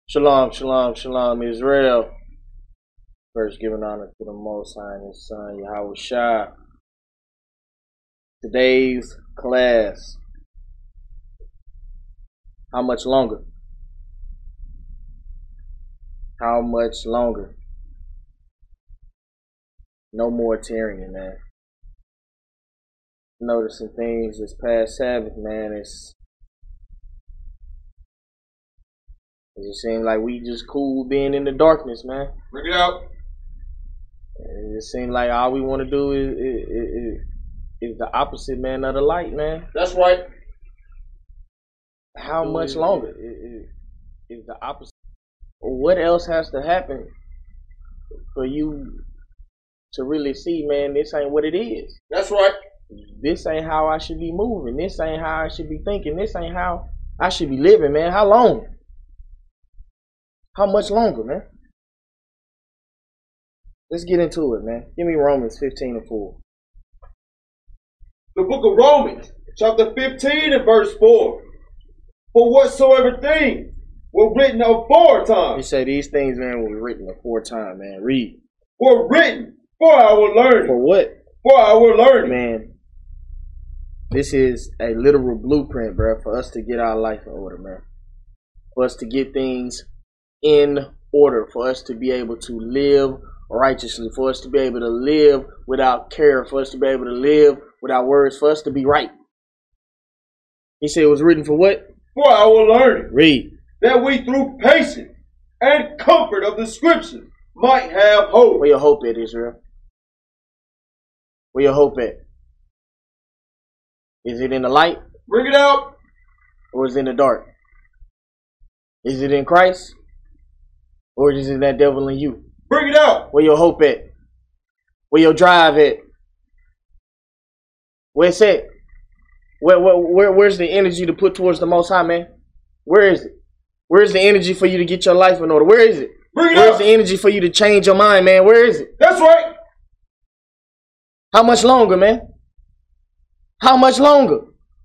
Shalom, shalom, shalom, Israel. First, giving honor to the Most High and His Son, Yahweh Shah. Today's class. How much longer? How much longer? No more tyranny, man. Noticing things this past Sabbath, man. It just seems like we just cool being in the darkness, man. Bring it out. It just seems like all we want to do is the opposite, man, of the light, man. That's right. How much longer is the opposite? What else has to happen for you to really see, man, this ain't what it is? That's right. This ain't how I should be moving. This ain't how I should be thinking. This ain't how I should be living, man. How long? How much longer, man? Let's get into it, man. Give me Romans 15:4. The book of Romans, chapter 15 and verse 4. For whatsoever things were written aforetime. You say these things, man, were written aforetime, man. Read. Were written for our learning. For what? For our learning. Man, this is a literal blueprint, bro, for us to get our life in order, man. For us to get things in order, for us to be able to live righteously, for us to be able to live without care, for us to be able to live without words, for us to be right. He said it was written for what? For our learning. Read. That we through patience and comfort of the scriptures might have hope. Where your hope at, Israel? Where your hope at? Is it in the light? Bring it out. Or is it in the dark? Is it in Christ? Or is it that devil in you? Bring it out. Where your hope at? Where your drive at? Where it's at? Where's the energy to put towards the Most High, man? Where is it? Where's the energy for you to get your life in order? Where is it? Bring it Where's out. the energy for you to change your mind, man? Where is it? That's right. How much longer, man? How much longer?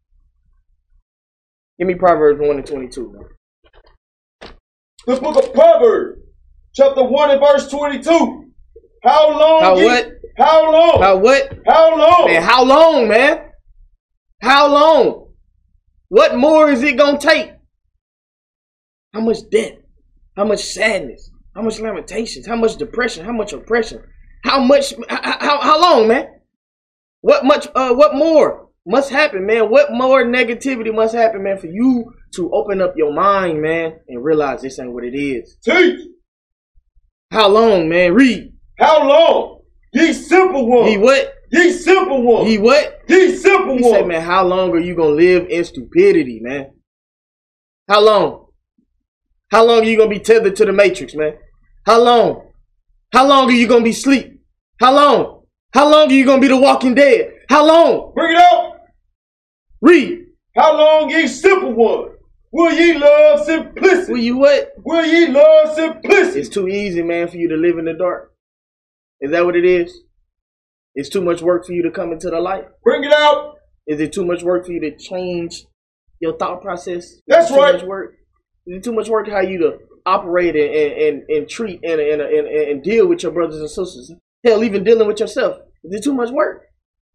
Give me Proverbs 1 and 22, man. The book of Proverbs, chapter 1 and verse 22. How long? How what? How long? How what? How long? Man, how long, man? How long? What more is it gonna take? How much death? How much sadness? How much lamentations? How much depression? How much oppression? How much? How long, man? What more must happen, man? What more negativity must happen, man, for you to open up your mind, man, and realize this ain't what it is? Teach. How long, man? Read. How long? Ye simple ones. Ye what? Ye simple ones. Ye what? Ye simple He ones. said, man, how long are you gonna live in stupidity, man? How long? How long are you gonna be tethered to the matrix, man? How long? How long are you gonna be asleep? How long? How long are you gonna be the walking dead? How long? Bring it out. Read. How long, ye simple ones? Will ye love simplicity? Will you what? Will ye love simplicity? It's too easy, man, for you to live in the dark. Is that what it is? It's too much work for you to come into the light. Bring it out. Is it too much work for you to change your thought process? That's too right. Much work? Is it too much work how you to operate and treat and deal with your brothers and sisters? Hell, even dealing with yourself. Is it too much work?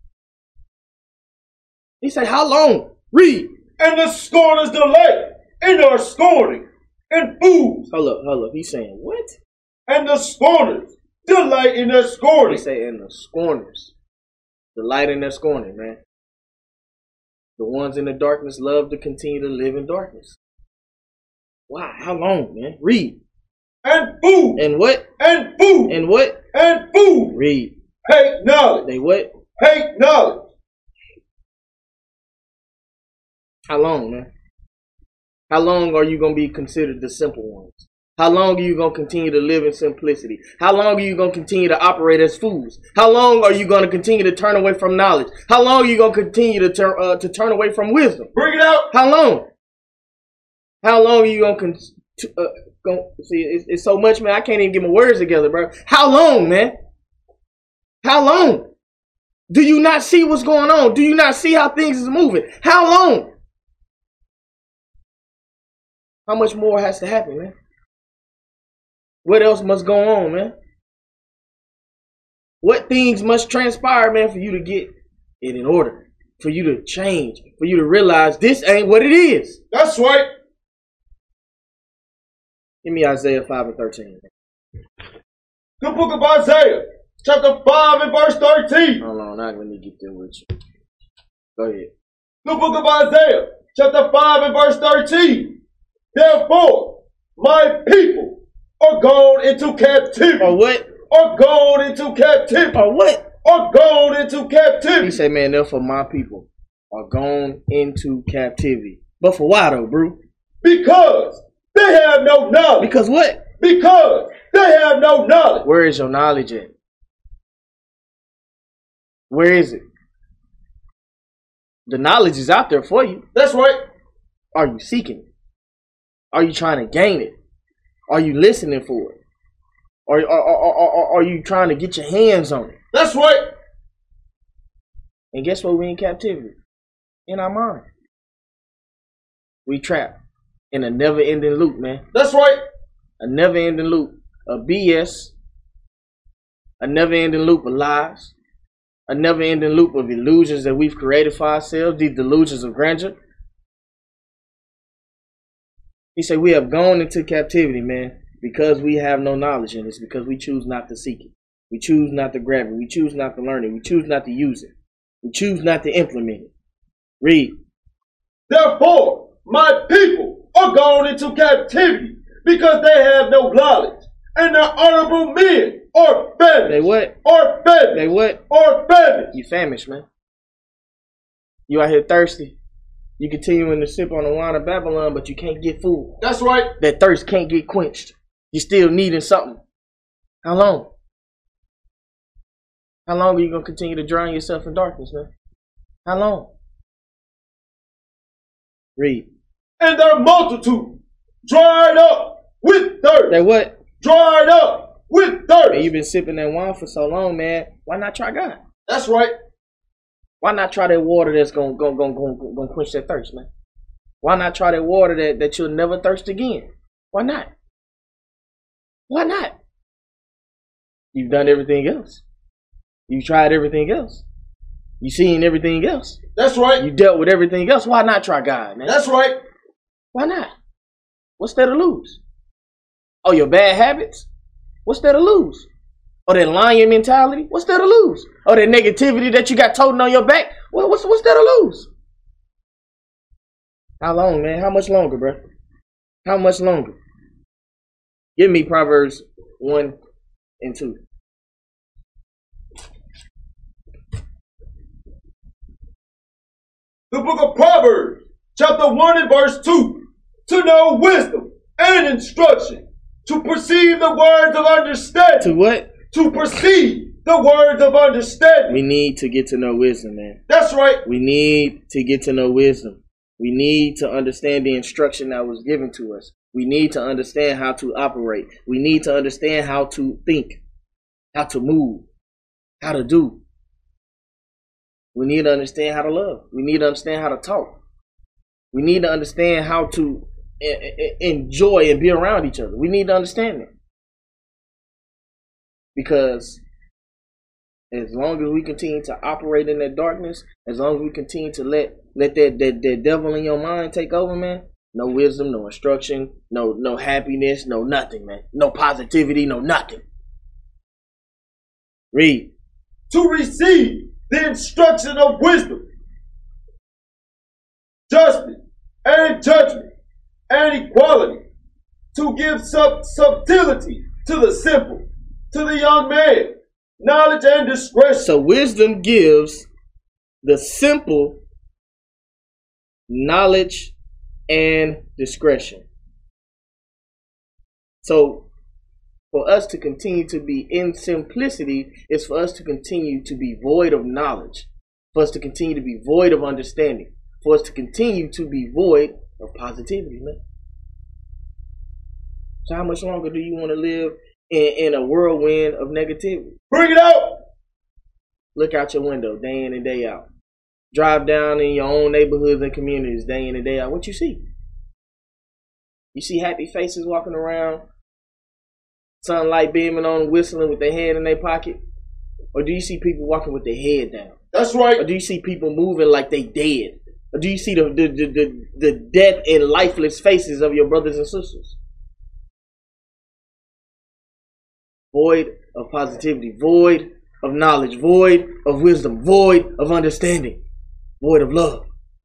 He said, how long? Read. And the scorners delight in their scorning, and fools. Hold up. He's saying what? And the scorners delight in their He scorning. say, and the scorners delight in their scorning, man. The ones in the darkness love to continue to live in darkness. Wow, how long, man? Read. And fools. And what? And fools. And what? And fools. Read. Hate knowledge. They what? Hate knowledge. How long, man? How long are you going to be considered the simple ones? How long are you going to continue to live in simplicity? How long are you going to continue to operate as fools? How long are you going to continue to turn away from knowledge? How long are you going to continue to turn away from wisdom? Bring it out. How long? How long are you going to see? It's so much, man. I can't even get my words together, bro. How long, man? How long? Do you not see what's going on? Do you not see how things is moving? How long? How much more has to happen, man? What else must go on, man? What things must transpire, man, for you to get it in order? For you to change? For you to realize this ain't what it is? That's right. Give me Isaiah 5 and 13. The book of Isaiah, chapter 5 and verse 13. Hold on, now let me get there with you. Go ahead. The book of Isaiah, chapter 5 and verse 13. Therefore, my people are gone into captivity. Or what? Are gone into captivity. Or what? Are gone into captivity. He said, man, therefore my people are gone into captivity. But for why though, bro? Because they have no knowledge. Because what? Because they have no knowledge. Where is your knowledge at? Where is it? The knowledge is out there for you. That's right. Are you seeking it? Are you trying to gain it? Are you listening for it? Are you trying to get your hands on it? That's right. And guess what? We in captivity. In our mind. We trapped in a never-ending loop, man. That's right. A never-ending loop of BS. A never-ending loop of lies. A never-ending loop of illusions that we've created for ourselves. These delusions of grandeur. He said we have gone into captivity, man, because we have no knowledge in this, because we choose not to seek it. We choose not to grab it. We choose not to learn it. We choose not to use it. We choose not to implement it. Read. Therefore, my people are gone into captivity because they have no knowledge, and their honorable men are famished. They what? Are famished. They what? Are famished. You famished, man. You out here thirsty. You continuing to sip on the wine of Babylon, but you can't get full. That's right. That thirst can't get quenched. You still needing something. How long? How long are you going to continue to drown yourself in darkness, man? How long? Read. And their multitude dried up with thirst. That what? Dried up with thirst. Man, you've been sipping that wine for so long, man. Why not try God? That's right. Why not try that water that's gonna quench that thirst, man? Why not try that water that you'll never thirst again? Why not? Why not? You've done everything else. You've tried everything else. You've seen everything else. That's right. You dealt with everything else. Why not try God, man? That's right. Why not? What's there to lose? Oh, your bad habits? What's there to lose? Or that lion mentality? What's there to lose? Or that negativity that you got toting on your back? What's there to lose? How long, man? How much longer, bro? How much longer? Give me Proverbs 1 and 2. The book of Proverbs, chapter 1 and verse 2. To know wisdom and instruction, to perceive the words of understanding. To what? To perceive the words of understanding. We need to get to know wisdom, man. That's right. We need to get to know wisdom. We need to understand the instruction that was given to us. We need to understand how to operate. We need to understand how to think, how to move, how to do. We need to understand how to love. We need to understand how to talk. We need to understand how to enjoy and be around each other. We need to understand that. Because as long as we continue to operate in that darkness, as long as we continue to let that devil in your mind take over, man, no wisdom, no instruction, no happiness, no nothing, man. No positivity, no nothing. Read. To receive the instruction of wisdom, justice, and judgment, and equality, to give subtlety to the simple, to the young man, knowledge and discretion. So wisdom gives the simple knowledge and discretion. So for us to continue to be in simplicity is for us to continue to be void of knowledge, for us to continue to be void of understanding, for us to continue to be void of positivity, man. So how much longer do you want to live in a whirlwind of negativity? Bring it out. Look out your window day in and day out. Drive down in your own neighborhoods and communities day in and day out. What you see? You see happy faces walking around. sunlight beaming on them, whistling with their hand in their pocket? Or do you see people walking with their head down? That's right. Or do you see people moving like they dead? Or do you see the death and lifeless faces of your brothers and sisters? Void of positivity, void of knowledge, void of wisdom, void of understanding, void of love.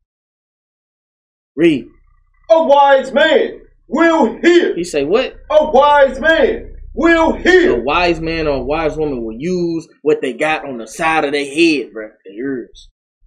Read. A wise man will hear. He say what? A wise man will hear. A wise man or a wise woman will use what they got on the side of their head, bro. Their ears.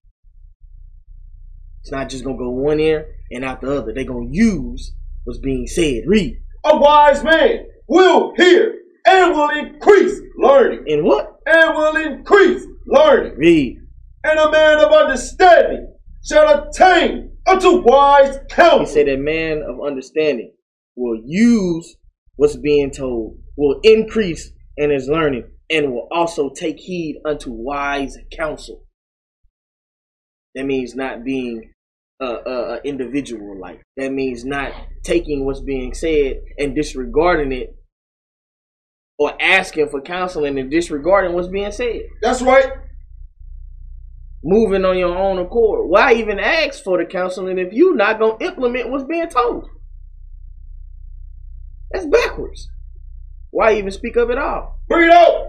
It's not just gonna go one ear and out the other. They're gonna use what's being said. Read. A wise man will hear and will increase learning. And what? And will increase learning. Read. And a man of understanding shall attain unto wise counsel. He said that man of understanding will use what's being told, will increase in his learning, and will also take heed unto wise counsel. That means not being individual like. That means not taking what's being said and disregarding it, or asking for counseling and disregarding what's being said. That's right. Moving on your own accord. Why even ask for the counseling if you're not going to implement what's being told? That's backwards. Why even speak up at all? Bring it out.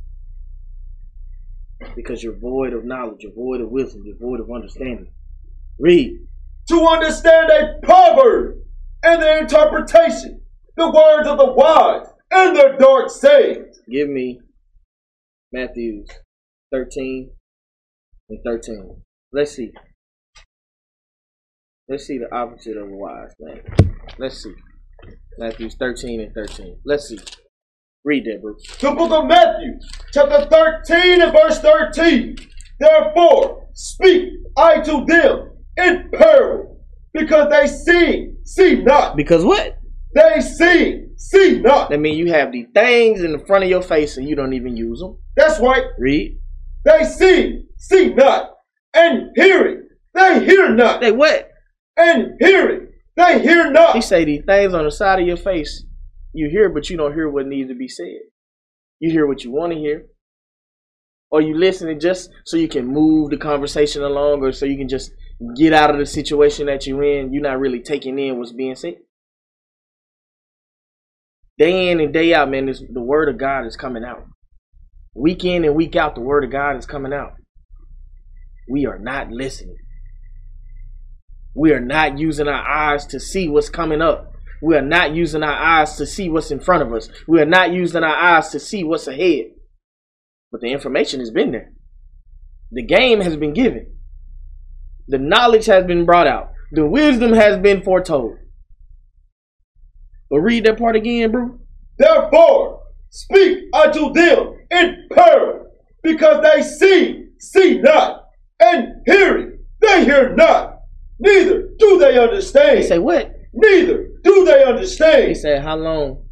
Because you're void of knowledge, you're void of wisdom, you're void of understanding. Read. To understand a proverb and the interpretation, the words of the wise and their dark sayings. Give me Matthew 13 and 13. Let's see. Let's see the opposite of a wise man. Let's see. Matthew 13 and 13. Let's see. Read that, bro. The book of Matthew, chapter 13 and verse 13. Therefore, speak I to them in parable, because they see not. Because what? They see not. That means you have these things in the front of your face and you don't even use them. That's right. Read. They see not. And hearing, they hear not. They what? And hearing, they hear not. He say these things on the side of your face, you hear, but you don't hear what needs to be said. You hear what you want to hear. Or you listen just so you can move the conversation along, or so you can just get out of the situation that you're in. You're not really taking in what's being said. Day in and day out, man, the word of God is coming out. Week in and week out, the word of God is coming out. We are not listening. We are not using our eyes to see what's coming up. We are not using our eyes to see what's in front of us. We are not using our eyes to see what's ahead. But the information has been there. The game has been given. The knowledge has been brought out. The wisdom has been foretold. But read that part again, bro. Therefore, speak unto them in parable, because they see not, and hearing, they hear not, neither do they understand. He say what? Neither do they understand. He said, how long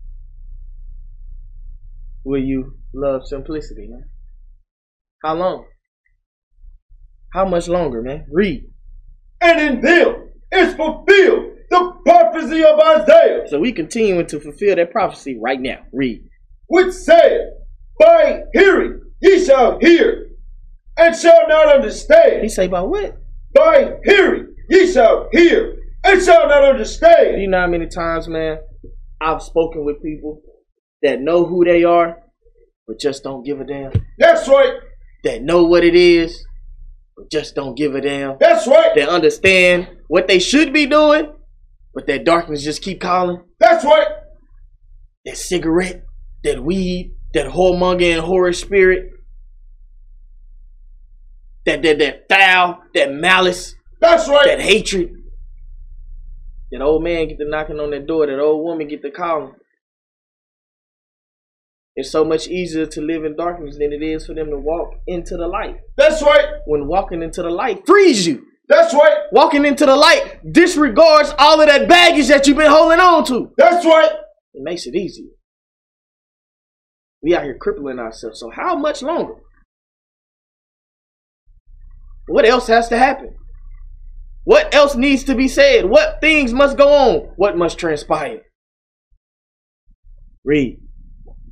will you love simplicity, man? How long? How much longer, man? Read. And in them is fulfilled the prophecy of Isaiah. So we continuing to fulfill that prophecy right now. Read. Which said, by hearing ye shall hear, and shall not understand. He say by what? By hearing ye shall hear, and shall not understand. You know how many times, man, I've spoken with people that know who they are, but just don't give a damn. That's right. That know what it is, but just don't give a damn. That's right. That understand what they should be doing, but that darkness just keep calling. That's right. That cigarette, that weed, that whoremonger and horror spirit, that foul, that malice. That's right. That hatred. That old man get to knocking on that door. That old woman get to calling. It's so much easier to live in darkness than it is for them to walk into the light. That's right. When walking into the light frees you. That's right. Walking into the light disregards all of that baggage that you've been holding on to. That's right. It makes it easier. We out here crippling ourselves. So how much longer? What else has to happen? What else needs to be said? What things must go on? What must transpire? Read.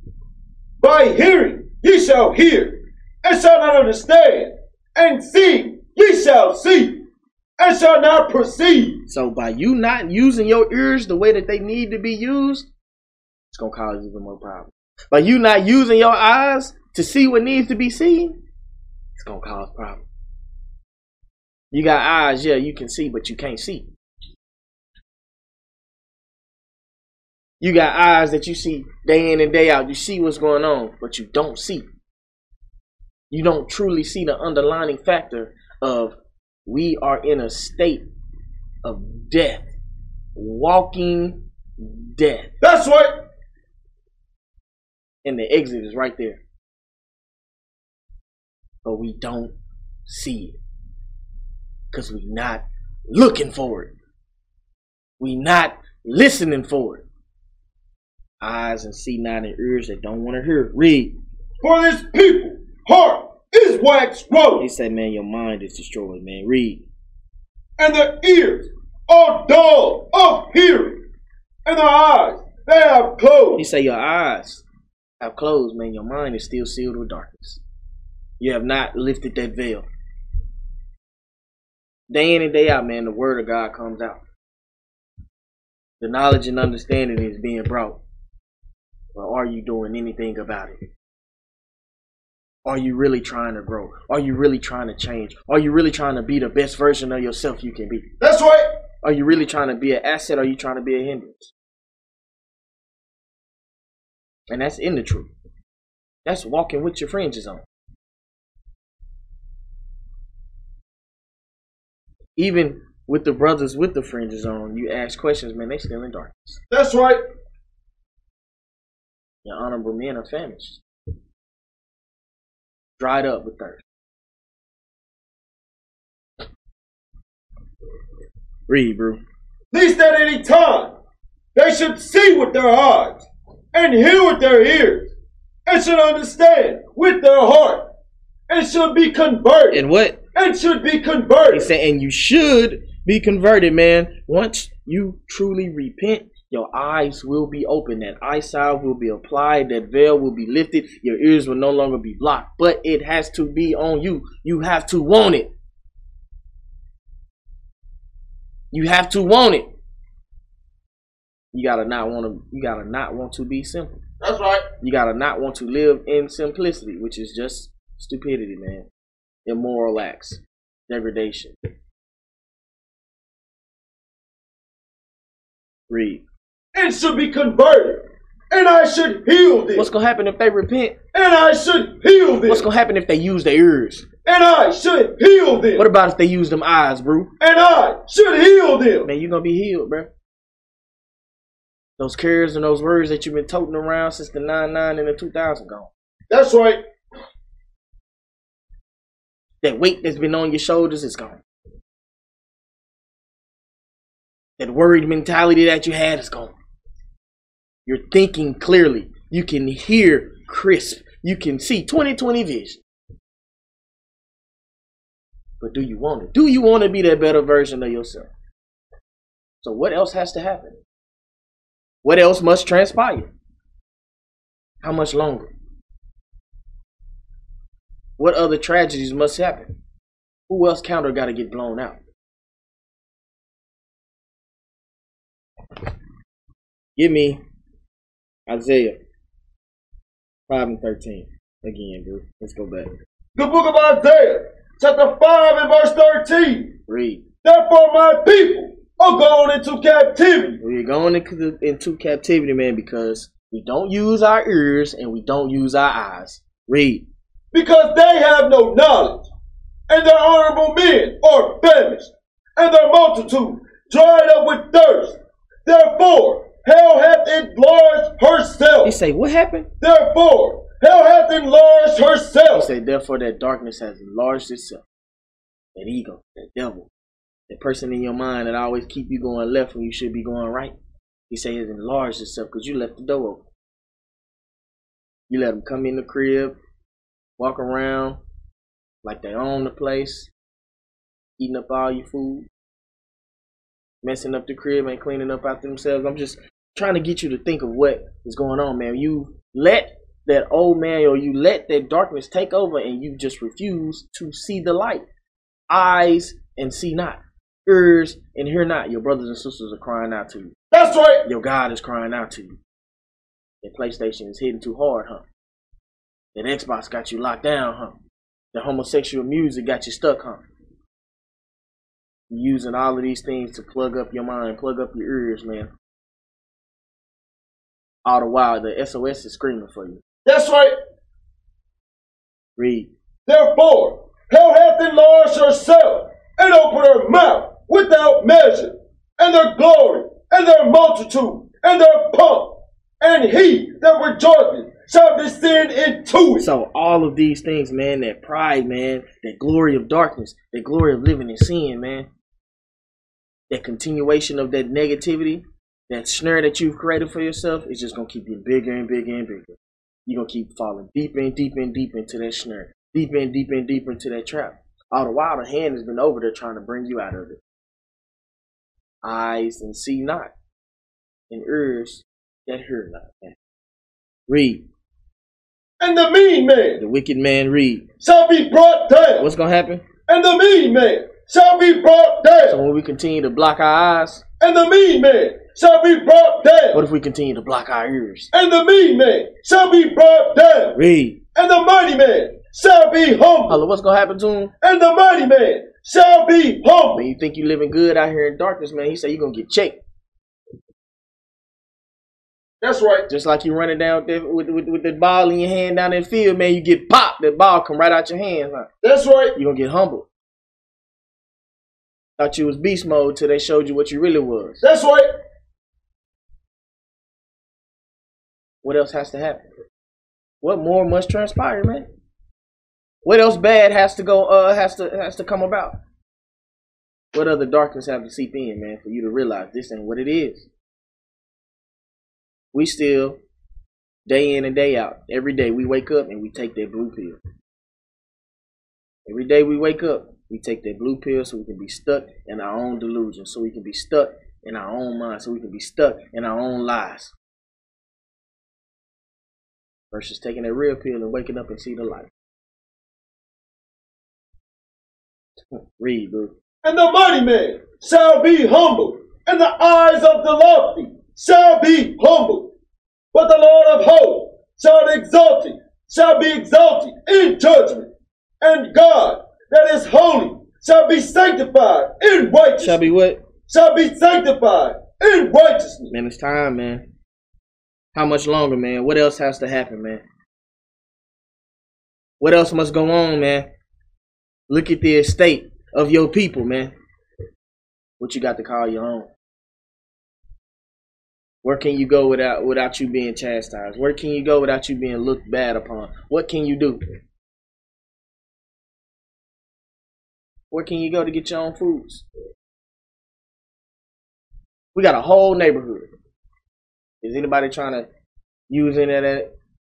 By hearing ye shall hear, and shall not understand, and seeing ye shall see, and shall not perceive. So by you not using your ears the way that they need to be used, it's going to cause even more problems. By you not using your eyes to see what needs to be seen, it's going to cause problems. You got eyes, yeah, you can see, but you can't see. You got eyes that you see day in and day out. You see what's going on, but you don't see. You don't truly see the underlying factor of we are in a state of death. Walking death. That's right. And the exit is right there. But we don't see it. Because we're not looking for it. We're not listening for it. Eyes and see not, and ears that don't want to hear it. Read. For this people, heart is waxed gross. They say, man, your mind is destroyed, man. Read. And their ears are dull of hearing, and their eyes they have closed. He say your eyes have closed, man. Your mind is still sealed with darkness. You have not lifted that veil. Day in and day out, man, the word of God comes out. The knowledge and understanding is being brought. But are you doing anything about it? Are you really trying to grow? Are you really trying to change? Are you really trying to be the best version of yourself you can be? That's right. Are you really trying to be an asset, or are you trying to be a hindrance? And that's in the truth. That's walking with your fringes on. Even with the brothers with the fringes on, you ask questions, man, they still in darkness. That's right. Your honorable men are famished. Dried up with thirst. Read, bro. Least at any time they should see with their eyes, and hear with their ears, and should understand with their heart, and should be converted. And what? And should be converted. He said, and you should be converted, man. Once you truly repent, your eyes will be open. That eyesight will be applied. That veil will be lifted. Your ears will no longer be blocked. But it has to be on you. You have to want it. You have to want it. You gotta not want to. You gotta not want to be simple. That's right. You gotta not want to live in simplicity, which is just stupidity, man. Immoral acts, degradation. Read. And should be converted, and I should heal them. What's gonna happen if they repent? And I should heal them. What's gonna happen if they use their ears? And I should heal them. What about if they use them eyes, bro? And I should heal them. Man, you're gonna be healed, bro. Those cares and those words that you've been toting around since the 99 and the 2000 gone. That's right. That weight that's been on your shoulders is gone. That worried mentality that you had is gone. You're thinking clearly. You can hear crisp. You can see 20/20 vision. But do you want it? Do you want to be that better version of yourself? So what else has to happen? What else must transpire? How much longer? What other tragedies must happen? Who else counter got to get blown out? Give me Isaiah 5:13 again, bro. Let's go back. The book of Isaiah, chapter 5 and verse 13. Read. Therefore my people are gone into captivity. We're going into captivity, man, because we don't use our ears and we don't use our eyes. Read. Because they have no knowledge, and their honorable men are famished, and their multitude dried up with thirst. Therefore, hell hath enlarged herself. He say, what happened? Therefore, hell hath enlarged herself. He say, therefore, that darkness has enlarged itself. That ego, that devil, that person in your mind that always keep you going left when you should be going right. He say, has enlarged itself because you left the door open. You let them come in the crib, walk around like they own the place, eating up all your food, messing up the crib, and cleaning up after themselves. I'm just trying to get you to think of what is going on, man. You let that old man, or you let that darkness take over and you just refuse to see the light. Eyes and see not, ears and hear not. Your brothers and sisters are crying out to you. That's right. Your God is crying out to you. That PlayStation is hitting too hard, huh? That Xbox got you locked down, huh? The homosexual music got you stuck, huh? You're using all of these things to plug up your mind, plug up your ears, man. All the while, the SOS is screaming for you. That's right. Read. Therefore, hell hath enlarged herself and opened her mouth without measure, and their glory, and their multitude, and their pomp, and he that rejoiceth shall descend into it. So all of these things, man, that pride, man, that glory of darkness, that glory of living in sin, man, that continuation of that negativity, that snare that you've created for yourself is just going to keep getting bigger and bigger and bigger. You're going to keep falling deeper and deeper and deeper into that snare, deeper and deeper and deeper into that trap. All the while, the hand has been over there trying to bring you out of it. Eyes and see not, and ears that hear not. Man. Read. And the mean man, the wicked man, read, shall be brought down. What's going to happen? And the mean man shall be brought down. So when we continue to block our eyes, and the mean man shall be brought down. What if we continue to block our ears? And the mean man shall be brought down. Read. And the mighty man shall be humble. Hello, what's going to happen to him? And the mighty man shall be humble. When you think you living good out here in darkness, man, he said you're going to get checked. That's right. Just like you running down there with the ball in your hand down that field, man, you get popped. That ball come right out your hands. Huh? That's right. You're going to get humbled. Thought you was beast mode till they showed you what you really was. That's right. What else has to happen? What more must transpire, man? What else bad has to go? Has to come about? What other darkness have to seep in, man, for you to realize this ain't what it is? We still, day in and day out, every day we wake up and we take that blue pill. Every day we wake up, we take that blue pill so we can be stuck in our own delusion, so we can be stuck in our own mind, so we can be stuck in our own lies. Versus taking that real pill and waking up and see the light. Read, bro. And the mighty man shall be humble, and the eyes of the lofty shall be humble. But the Lord of hosts shall be exalted in judgment. And God that is holy shall be sanctified in righteousness. Shall be what? Shall be sanctified in righteousness. Man, it's time, man. How much longer, man? What else has to happen, man? What else must go on, man? Look at the estate of your people, man. What you got to call your own? Where can you go without you being chastised? Where can you go without you being looked bad upon? What can you do? Where can you go to get your own foods? We got a whole neighborhood. Is anybody trying to use any of that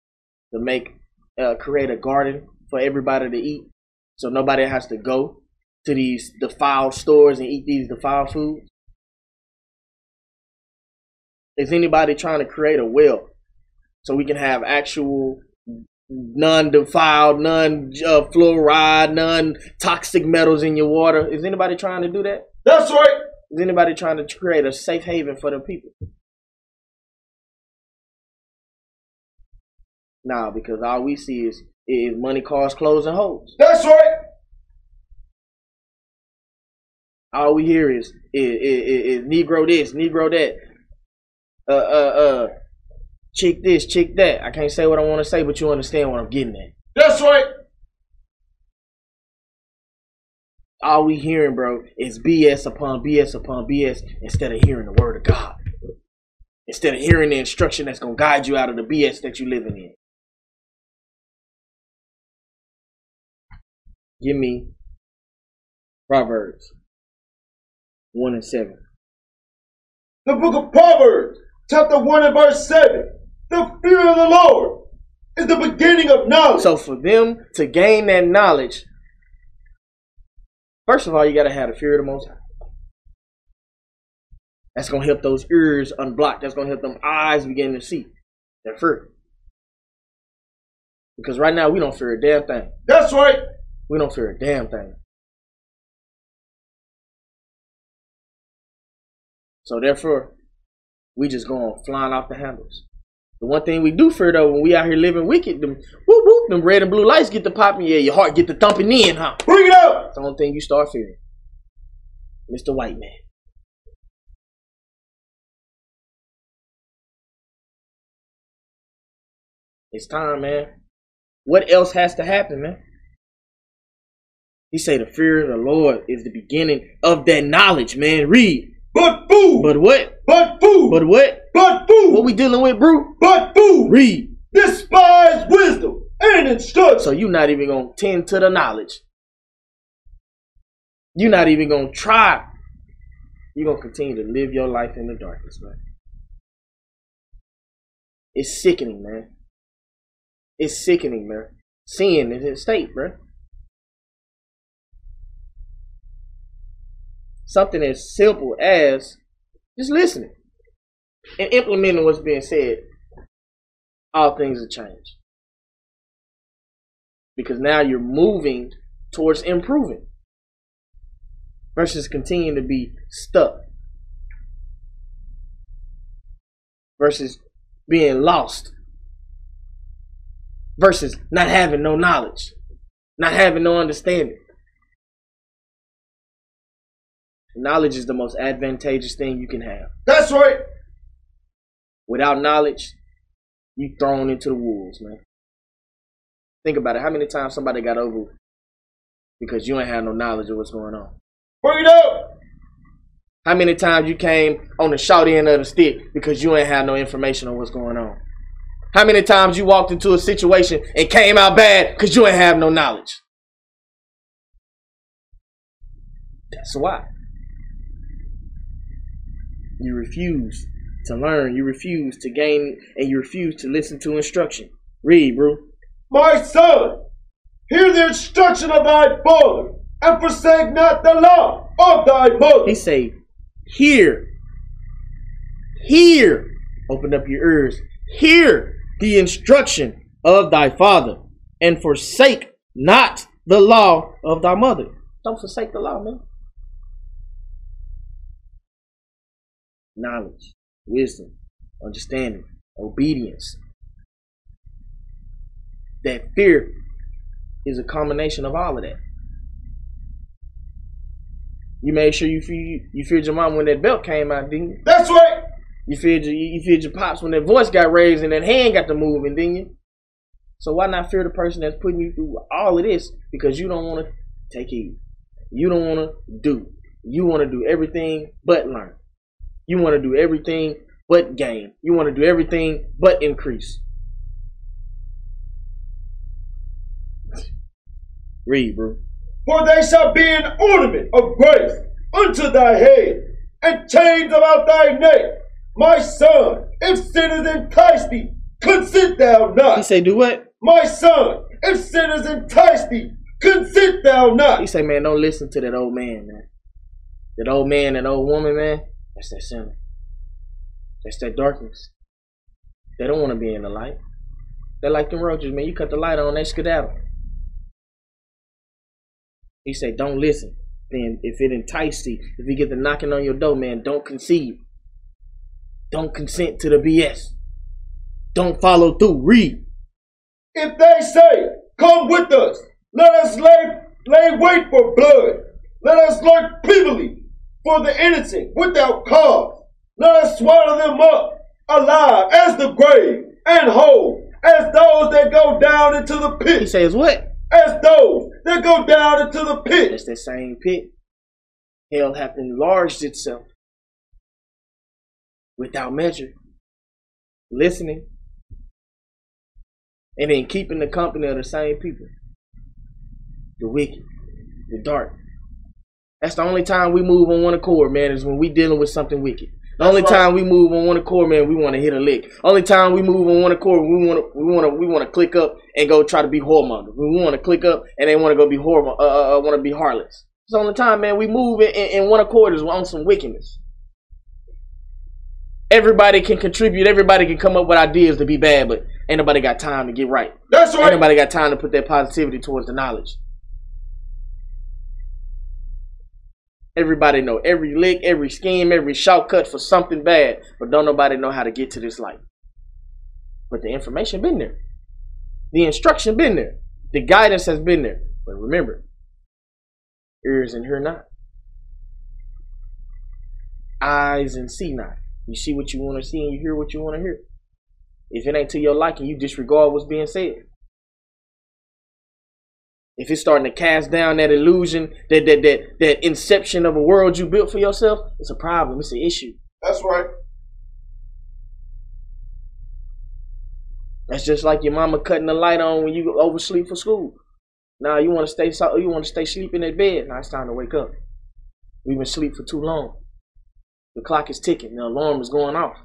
to create a garden for everybody to eat, so nobody has to go to these defiled stores and eat these defiled foods? Is anybody trying to create a well so we can have actual non-defiled, non-fluoride, non-toxic metals in your water? Is anybody trying to do that? That's right. Is anybody trying to create a safe haven for the people? Nah, because all we see is money, cars, clothes, and hoes. That's right. All we hear is Negro this, Negro that. Chick this, chick that. I can't say what I want to say, but you understand what I'm getting at. That's right. All we hearing, bro, is BS upon BS upon BS instead of hearing the word of God. Instead of hearing the instruction that's going to guide you out of the BS that you're living in. Give me Proverbs 1 and 7. The book of Proverbs, chapter 1 and verse 7. The fear of the Lord is the beginning of knowledge. So for them to gain that knowledge, first of all, you got to have the fear of the Most High. That's going to help those ears unblock. That's going to help them eyes begin to see. That fear. Because right now we don't fear a damn thing. That's right. We don't fear a damn thing. So therefore, we just go on flying off the handles. The one thing we do fear though, when we out here living wicked, them whoop whoop, them red and blue lights get to popping, yeah, your heart get to thumping in, huh? Bring it up. That's the only thing you start fearing. Mr. White Man. It's time, man. What else has to happen, man? He say the fear of the Lord is the beginning of that knowledge, man. Read. But food. But what? But food. But what? But food. What we dealing with, bro? But food. Read. Despise wisdom and instruction. So you not even going to tend to the knowledge. You're not even going to try. You're going to continue to live your life in the darkness, man. It's sickening, man. It's sickening, man. Seeing in his state, bro. Something as simple as just listening and implementing what's being said. All things have changed. Because now you're moving towards improving versus continuing to be stuck versus being lost versus not having no knowledge, not having no understanding. Knowledge is the most advantageous thing you can have. That's right. Without knowledge, you thrown into the wolves, man. Think about it. How many times somebody got over because you ain't had no knowledge of what's going on? Bring it up. How many times you came on the short end of the stick because you ain't had no information on what's going on? How many times you walked into a situation and came out bad because you ain't have no knowledge? That's why. You refuse to learn. You refuse to gain. And you refuse to listen to instruction. Read, bro. My son, hear the instruction of thy father, and forsake not the law of thy mother. He say, hear. Hear. Open up your ears. Hear the instruction of thy father, and forsake not the law of thy mother. Don't forsake the law, man. Knowledge, wisdom, understanding, obedience. That fear is a combination of all of that. You made sure you feared your mom when that belt came out, didn't you? That's right. You feared your pops when that voice got raised and that hand got to moving, didn't you? So why not fear the person that's putting you through all of this? Because you don't want to take heed. You don't want to do. You want to do everything but learn. You want to do everything but gain. You want to do everything but increase. Read, bro. For they shall be an ornament of grace unto thy head, and chains about thy neck. My son, if sinners entice thee, consent thou not. He say, do what? My son, if sinners entice thee, consent thou not. He say, man, don't listen to that old man, man. That old man, that old woman, man. That's that sin. That's that darkness. They don't want to be in the light. They're like them roaches, man. You cut the light on, they skedaddle. He said, don't listen. Then if it entices thee, if you get the knocking on your door, man, don't concede. Don't consent to the BS. Don't follow through. Read. If they say, come with us, let us lay wait for blood. Let us lurk privily for the innocent without cause. Let us swallow them up alive as the grave, and whole as those that go down into the pit. He says what? As those that go down into the pit. That's that same pit. Hell hath enlarged itself without measure. Listening. And then keeping the company of the same people. The wicked. The dark. That's the only time we move on one accord, man, is when we dealing with something wicked. The only time we move on one accord, man, we want to hit a lick. Only time we move on one accord, we want to click up and go try to be whoremongers. We want to click up and they want to go be want to be harlots. It's the only time, man, we move in one accord is on some wickedness. Everybody can contribute. Everybody can come up with ideas to be bad, but Ain't nobody got time to get right. That's right. Ain't nobody got time to put that positivity towards the knowledge. Everybody know every lick, every scheme, every shortcut for something bad, but don't nobody know how to get to this light. But the information been there. The instruction been there. The guidance has been there. But remember, ears and hear not. Eyes and see not. You see what you want to see and you hear what you want to hear. If it ain't to your liking, you disregard what's being said. If it's starting to cast down that illusion, that inception of a world you built for yourself, it's a problem. It's an issue. That's right. That's just like your mama cutting the light on when you oversleep for school. Now you want to stay sleeping in bed. Now it's time to wake up. We've been asleep for too long. The clock is ticking. The alarm is going off.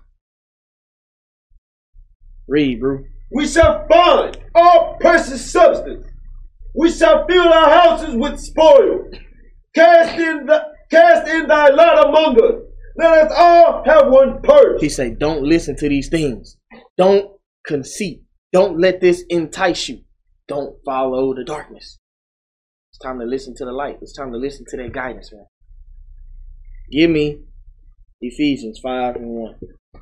Read, bro. We shall find all precious substance. We shall fill our houses with spoil. Cast in thy lot among us. Let us all have one purse. He say, don't listen to these things. Don't conceit. Don't let this entice you. Don't follow the darkness. It's time to listen to the light. It's time to listen to that guidance, man. Give me Ephesians 5:1.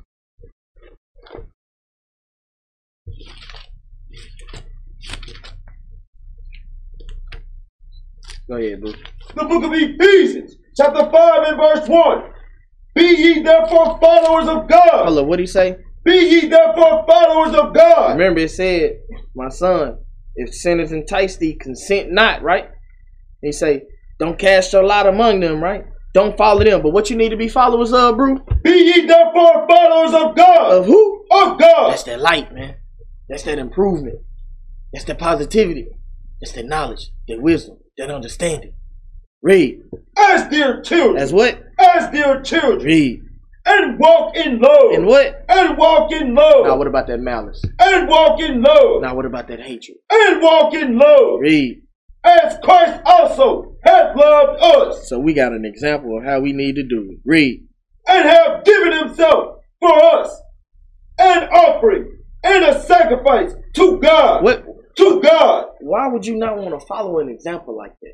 Go ahead, boo. The book of Ephesians, chapter 5 and verse 1. Be ye therefore followers of God. Hold up, what did he say? Be ye therefore followers of God. Remember it said, my son, if sinners entice thee, consent not, right? He say, don't cast your lot among them, right? Don't follow them. But what you need to be followers of, bro? Be ye therefore followers of God. Of who? Of God. That's that light, man. That's that improvement. That's that positivity. That's that knowledge, that wisdom, that understanding. Read. As dear children. As what? As dear children. Read. And walk in love. And what? And walk in love. Now what about that malice? And walk in love. Now what about that hatred? And walk in love. Read. As Christ also hath loved us. So we got an example of how we need to do it. Read. And have given himself for us an offering and a sacrifice to God. What? To God. Why would you not want to follow an example like that?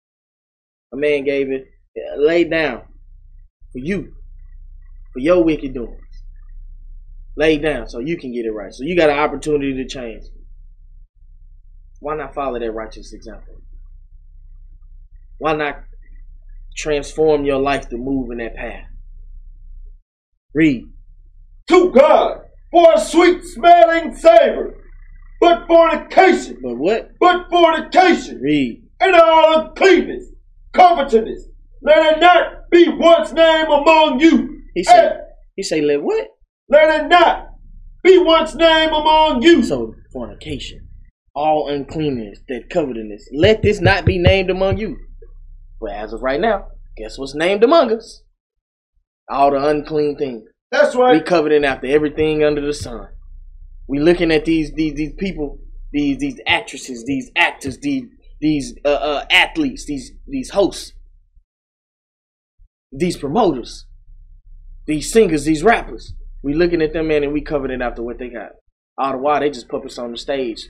A man gave it, laid down for you, for your wicked doings. Laid down so you can get it right. So you got an opportunity to change. Why not follow that righteous example? Why not transform your life to move in that path? Read. To God for a sweet smelling savor. But fornication. But what? But fornication. Read. And all uncleanness, covetousness, let it not be once named among you. He say, let what? Let it not be once named among you. So fornication, all uncleanness, that covetousness, let this not be named among you. But as of right now, guess what's named among us? All the unclean things. That's right. We coveting after everything under the sun. We looking at these people, these actresses, these actors, these athletes, these hosts, these promoters, these singers, these rappers. We looking at them, man, and we coveting after what they got. All the while they just puppets on the stage,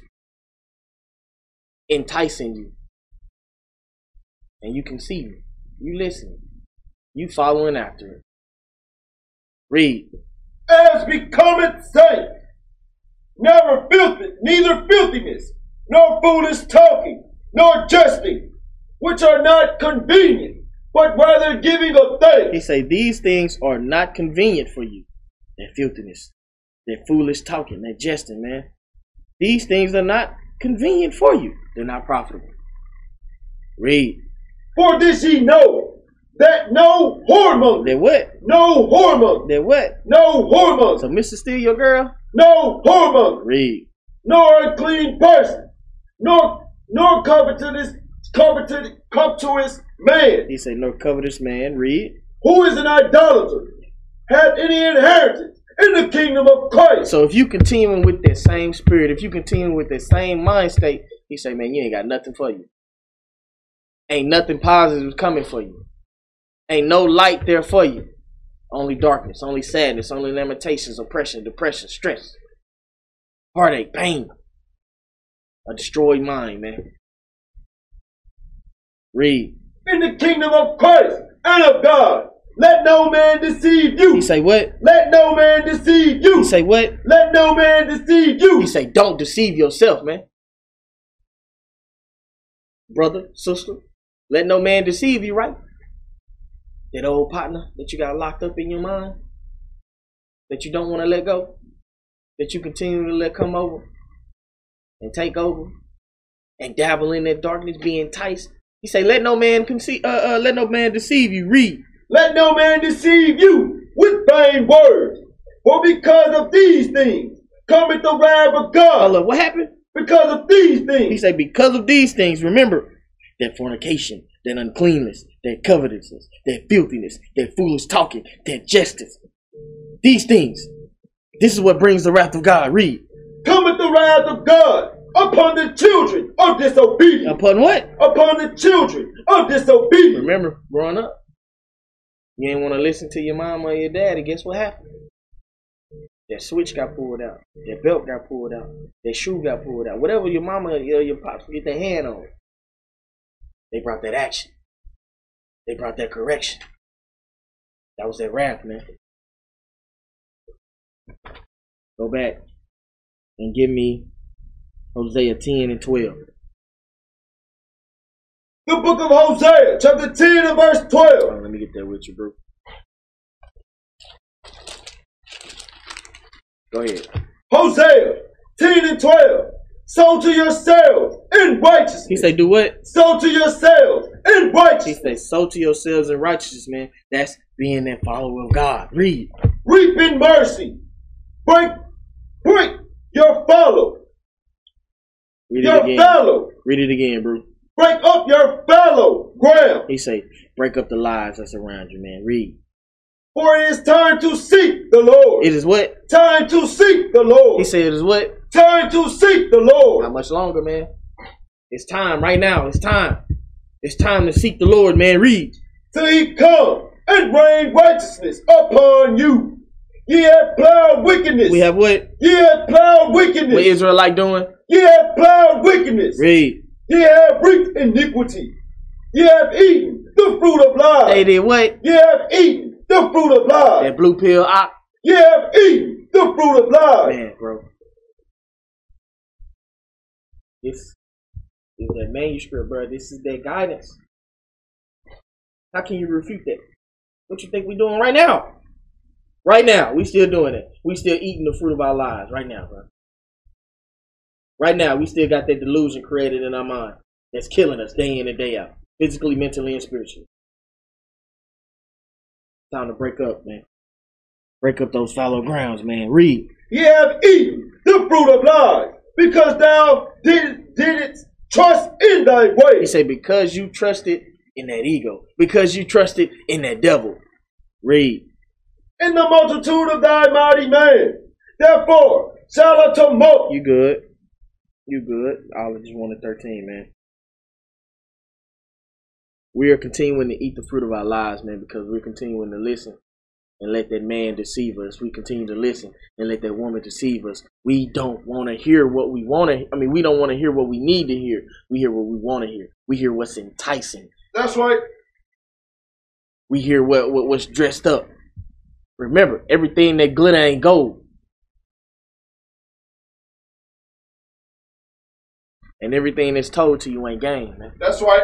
enticing you, and you can see me, you listening, you following after it. Read. As becometh saints. Never filthy, neither filthiness, nor foolish talking, nor jesting, which are not convenient, but rather giving of thanks. He say these things are not convenient for you. That filthiness, that foolish talking, that jesting, man. These things are not convenient for you. They're not profitable. Read. For this ye know, that no whoremonger. That what? No whoremonger. That what? No whoremonger. So Mr. Steal your girl? No whoremonger. Read. Nor unclean person. Nor covetous man. He say no covetous man. Read. Who is an idolater, have any inheritance in the kingdom of Christ. So if you continuing with that same spirit, if you continue with that same mind state, he say, man, you ain't got nothing for you. Ain't nothing positive coming for you. Ain't no light there for you. Only darkness, only sadness, only limitations, oppression, depression, stress. heartache, pain, a destroyed mind, man. Read. In the kingdom of Christ and of God, let no man deceive you. He say what? Let no man deceive you. He say what? Let no man deceive you. He say don't deceive yourself, man. Brother, sister, let no man deceive you, right? That old partner that you got locked up in your mind, that you don't want to let go, that you continue to let come over and take over and dabble in that darkness, be enticed. He say, let no man deceive you. Read. Let no man deceive you with vain words, for because of these things cometh the wrath of God. Hold up, what happened? Because of these things. He say, because of these things, remember that fornication, that uncleanness, that covetousness, that filthiness, that foolish talking, that justice. These things. This is what brings the wrath of God. Read. Cometh the wrath of God upon the children of disobedience. Upon what? Upon the children of disobedience. Remember, growing up, you didn't want to listen to your mom or your daddy. Guess what happened? That switch got pulled out. That belt got pulled out. That shoe got pulled out. Whatever your mama or your pops get their hand on, they brought that action. They brought that correction. That was that wrath, man. Go back and give me Hosea 10 and 12. The book of Hosea, chapter 10 and verse 12. Oh, let me get that with you, bro. Go ahead. Hosea 10 and 12. Sow to yourselves in righteousness. He say, do what? Sow to yourselves in righteousness. He say, sow to yourselves in righteousness, man. That's being that follower of God. Read. Reap in mercy. Break your fallow. Read it your again. fallow. Read it again, bro. Break up your fallow ground. He say, break up the lies that's around you, man. Read. For it is time to seek the Lord. It is what? Time to seek the Lord. He said it is what? Time to seek the Lord. How much longer, man? It's time right now. It's time. It's time to seek the Lord, man. Read. Till he come and rain righteousness upon you. Ye have plowed wickedness. We have what? Ye have plowed wickedness. What Israel like doing? Ye have plowed wickedness. Read. Ye have reaped iniquity. Ye have eaten the fruit of lies. They did what? Ye have eaten the fruit of lies. That blue pill op. Ye have eaten the fruit of lies. Man, bro. This is that manuscript, bro. This is that guidance. How can you refute that? What you think we doing right now? Right now, we still doing it. We still eating the fruit of our lives right now, bro. Right now, we still got that delusion created in our mind that's killing us day in and day out, physically, mentally, and spiritually. Time to break up, man. Break up those fallow grounds, man. Read. Ye have eaten the fruit of lies, because thou didst trust in thy way. He said, because you trusted in that ego, because you trusted in that devil. Read. In the multitude of thy mighty man, therefore shall a tumult. You good. You good. All of just 1 and 13, man. We are continuing to eat the fruit of our lives, man, because we're continuing to listen and let that man deceive us. We continue to listen and let that woman deceive us. We don't want to hear what we want to. We don't want to hear what we need to hear. We hear what we want to hear. We hear what's enticing. That's right. We hear what's dressed up. Remember, everything that glitter ain't gold. And everything that's told to you ain't game, man. That's right.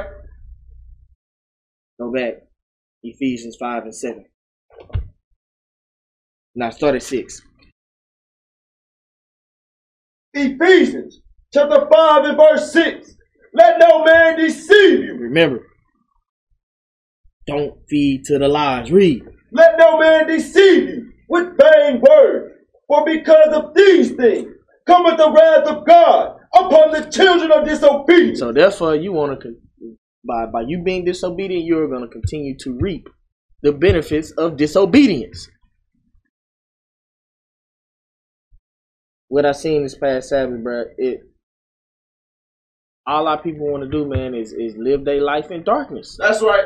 Go back. Ephesians 5 and 7. Now start at 6. Ephesians chapter 5 and verse 6. Let no man deceive you. Remember, don't feed to the lies. Read. Let no man deceive you with vain words. For because of these things cometh the wrath of God upon the children of disobedience. So therefore, you want to, by you being disobedient, you're going to continue to reap the benefits of disobedience. What I seen this past Sabbath, bro, all our people want to do, man, is live their life in darkness. That's right.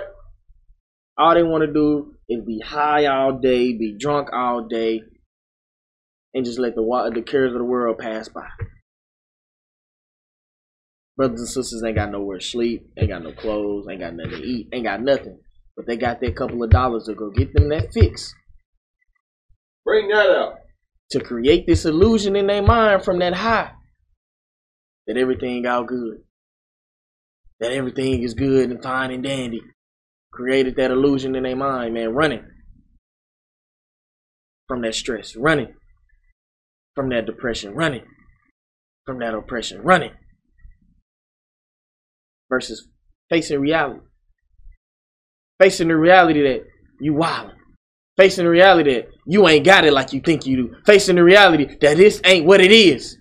All they want to do is be high all day, be drunk all day, and just let the cares of the world pass by. Brothers and sisters ain't got nowhere to sleep, ain't got no clothes, ain't got nothing to eat, ain't got nothing. But they got that couple of dollars to go get them that fix. Bring that out. To create this illusion in their mind from that high. That everything all good. That everything is good and fine and dandy. Created that illusion in their mind, man. Running from that stress. Running from that depression. Running from that oppression. Running. Versus facing reality. Facing the reality that you wildin'. Facing the reality that you ain't got it like you think you do. Facing the reality that this ain't what it is.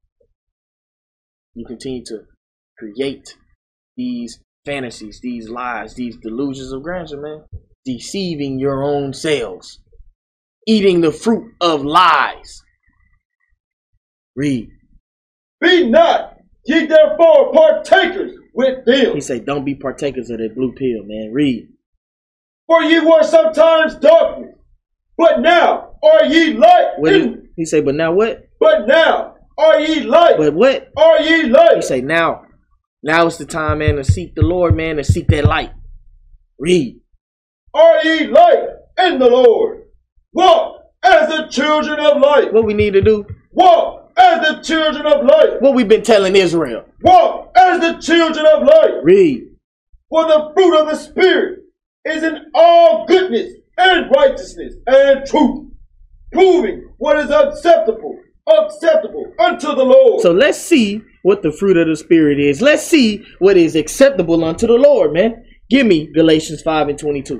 You continue to create these fantasies, these lies, these delusions of grandeur, man. Deceiving your own selves. Eating the fruit of lies. Read. Be not ye therefore partakers with them. He say, don't be partakers of that blue pill, man. Read. For ye were sometimes darkness, but now are ye light. He say, but now what? But now are ye light. But what? Are ye light? He say, now is the time, man, to seek the Lord, man, to seek that light. Read. Are ye light in the Lord? Walk as the children of light. What we need to do? Walk as the children of light. What we've been telling Israel. Walk as the children of light. Read. For the fruit of the Spirit is in all goodness and righteousness and truth, proving what is acceptable unto the Lord. So let's see what the fruit of the Spirit is. Let's see what is acceptable unto the Lord, man. Give me Galatians 5:22.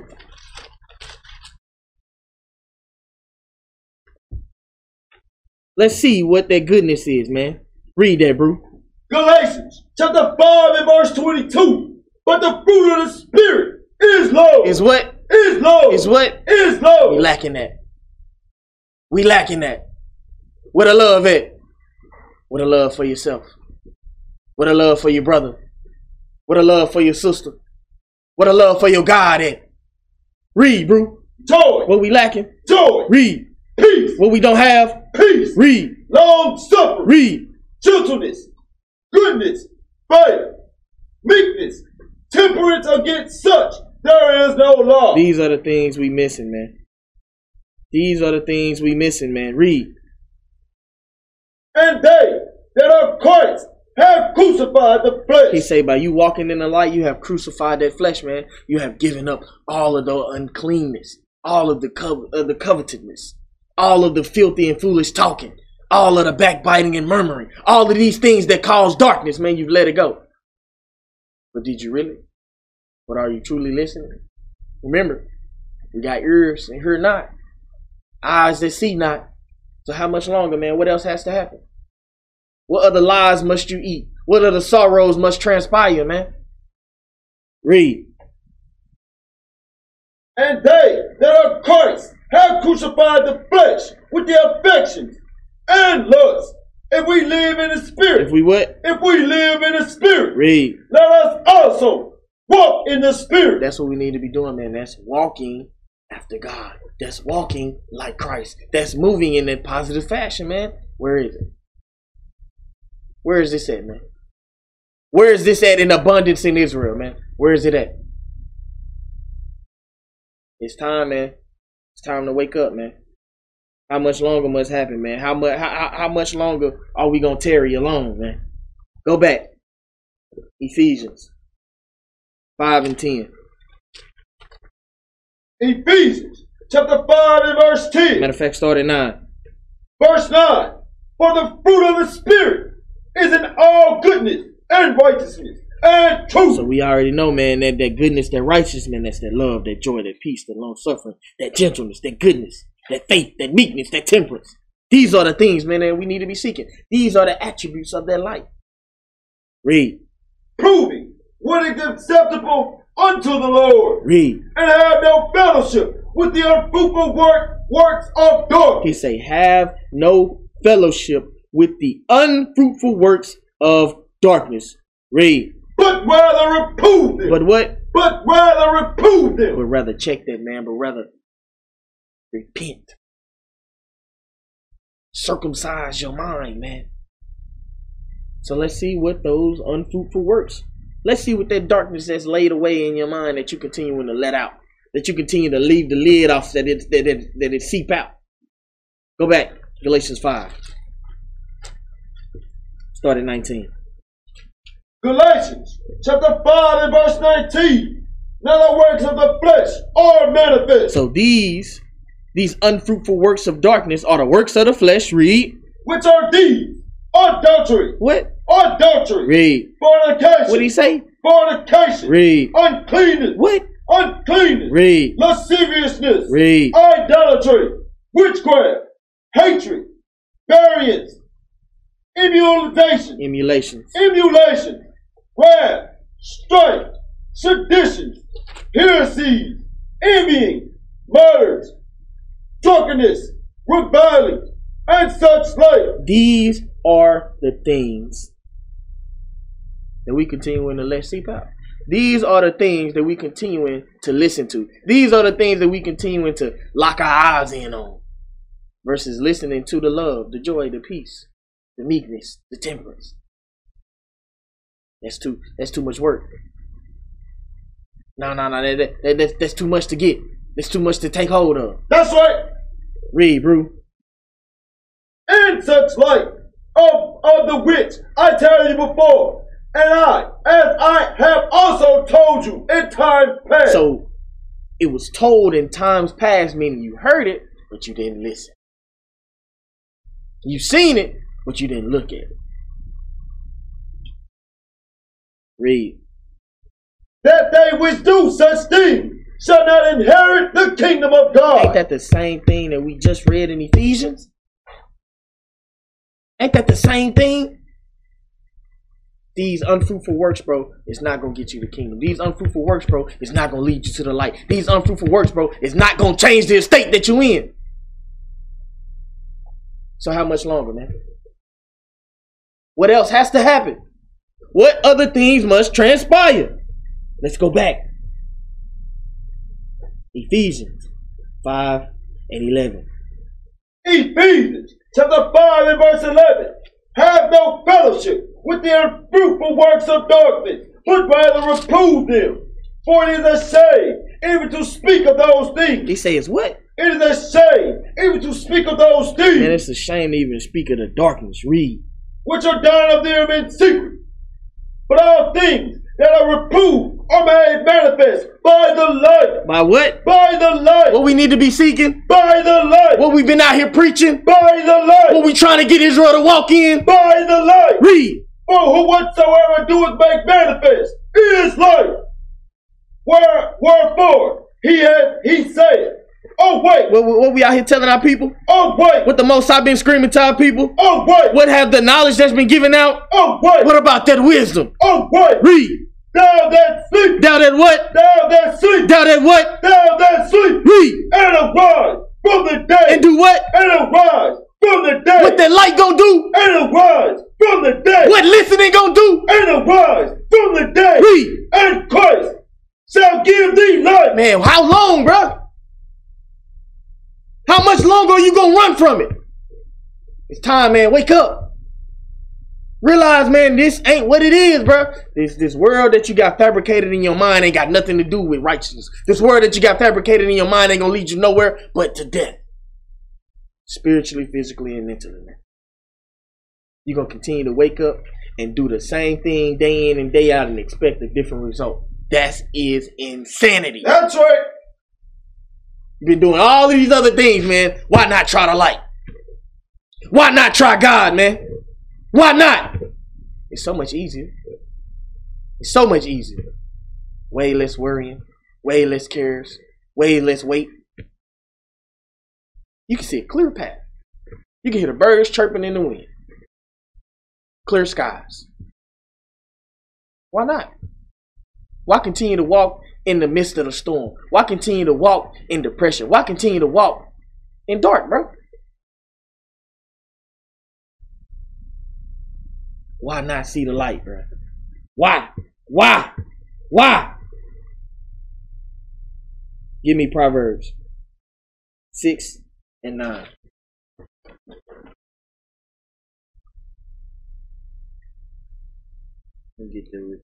Let's see what that goodness is, man. Read that, bro. Galatians chapter 5 and verse 22. But the fruit of the Spirit is love. Is what? Is love. Is what? Is love. We lacking that. We lacking that. What a love at? What a love for yourself. What a love for your brother. What a love for your sister. What a love for your God at? Read, bro. Joy. What we lacking? Joy. Read. Peace. What we don't have? Peace. Read. Long suffering. Read. Gentleness. Goodness. Faith. Meekness. Temperance. Against such there is no law. These are the things we missing, man. These are the things we missing, man. Read. And they that are Christ have crucified the flesh. He say, by you walking in the light, you have crucified that flesh, man. You have given up all of the uncleanness, all of the covetousness, all of the filthy and foolish talking, all of the backbiting and murmuring, all of these things that cause darkness, man. You've let it go. But did you really? But are you truly listening? Remember, we got ears and hear not, eyes that see not. So how much longer, man? What else has to happen? What other lies must you eat? What other sorrows must transpire, man? Read. And they that are Christ have crucified the flesh with the affections and lusts. If we live in the Spirit. If we what? If we live in the Spirit. Read. Let us also walk in the Spirit. That's what we need to be doing, man. That's walking after God. That's walking like Christ. That's moving in that positive fashion, man. Where is it? Where is this at, man? Where is this at in abundance in Israel, man? Where is it at? It's time, man. It's time to wake up, man. How much longer must happen, man? How much longer are we gonna tarry alone, man? Go back. Ephesians 5 and 10. Ephesians chapter 5 and verse 10. Matter of fact, start at 9. Verse 9. For the fruit of the Spirit is in all goodness and righteousness and truth. So we already know, man, that goodness, that righteousness, that's that love, that joy, that peace, that long suffering, that gentleness, that goodness, that faith, that meekness, that temperance. These are the things, man, that we need to be seeking. These are the attributes of that light. Read. Proving what is acceptable unto the Lord. Read. And have no fellowship with the unfruitful works of darkness. He say, have no fellowship with the unfruitful works of darkness. Read. But rather reprove them. But what? But rather reprove them. But rather check that, man. But rather repent. circumcise your mind, man. So let's see what those unfruitful works. Let's see what that darkness that's laid away in your mind that you continue to let out. That you continue to leave the lid off, that it seep out. Go back, Galatians 5. Start at 19. Galatians chapter 5 and verse 19. Now the works of the flesh are manifest. So these unfruitful works of darkness are the works of the flesh. Read. Which are these: adultery. What? Adultery. Read. Fornication. What did he say? Fornication. Read. Uncleanness. What? Uncleanness. Read. Lasciviousness. Read. Idolatry. Witchcraft. Hatred. Variance. Emulation. Emulation. Wrath. Strife. Seditions. Heresies. Envying. Murders. Drunkenness. Reviling. And such like. These are the things that we continuing to let seep out. These are the things that we continuing to listen to. These are the things that we continuing to lock our eyes in on. Versus listening to the love, the joy, the peace, the meekness, the temperance. That's too much work. No, that's too much to get. That's too much to take hold of. That's right. Read, bro. And such like of the which I tell you before, and as I have also told you in times past. So it was told in times past, meaning you heard it, but you didn't listen. You seen it, but you didn't look at it. Read. That they which do such things shall not inherit the kingdom of God. Ain't that the same thing that we just read in Ephesians? Ain't that the same thing? These unfruitful works, bro, is not going to get you the kingdom. These unfruitful works, bro, is not going to lead you to the light. These unfruitful works, bro, is not going to change the estate that you in. So how much longer, man? What else has to happen? What other things must transpire? Let's go back. Ephesians 5 and 11. Ephesians chapter 5 and verse 11. Have no fellowship with the unfruitful works of darkness, but rather reprove them. For it is a shame even to speak of those things. He says what? It is a shame even to speak of those things. Man, it's a shame to even speak of the darkness. Read. Which are done of them in secret. But all things that are reproved are made manifest by the light. By what? By the light. What we need to be seeking? By the light. What we've been out here preaching? By the light. What we trying to get Israel to walk in? By the light. Read. For who whatsoever doeth make manifest is light. Wherefore he said, oh wait. What we out here telling our people? Oh wait. What the most I've been screaming to our people? Oh wait. What have the knowledge that's been given out? Oh wait. What about that wisdom? Oh wait. Read. Thou that sleep. Thou that what? Thou that sleep. Thou that what? Thou that sleep. Read. And arise from the day. And do what? And arise from the day. What that light gonna do? And arise from the day. What listening gonna do? And arise from the day. Read. And Christ shall give thee light. Man, how long, bro? How much longer are you gonna run from it? It's time, man. Wake up. Realize, man, this ain't what it is, bro. This world that you got fabricated in your mind ain't got nothing to do with righteousness. This world that you got fabricated in your mind ain't gonna lead you nowhere but to death. Spiritually, physically, and mentally, man. You're gonna continue to wake up and do the same thing day in and day out and expect a different result. That is insanity. That's right. You've been doing all these other things, man. Why not try the light? Why not try God, man? Why not? It's so much easier. It's so much easier. Way less worrying, way less cares, way less weight. You can see a clear path. You can hear the birds chirping in the wind. Clear skies. Why not? Why continue to walk in the midst of the storm? Why continue to walk in depression? Why continue to walk in dark, bro? Why not see the light, bro? Why? Give me Proverbs 6 and 9. Let's get through it.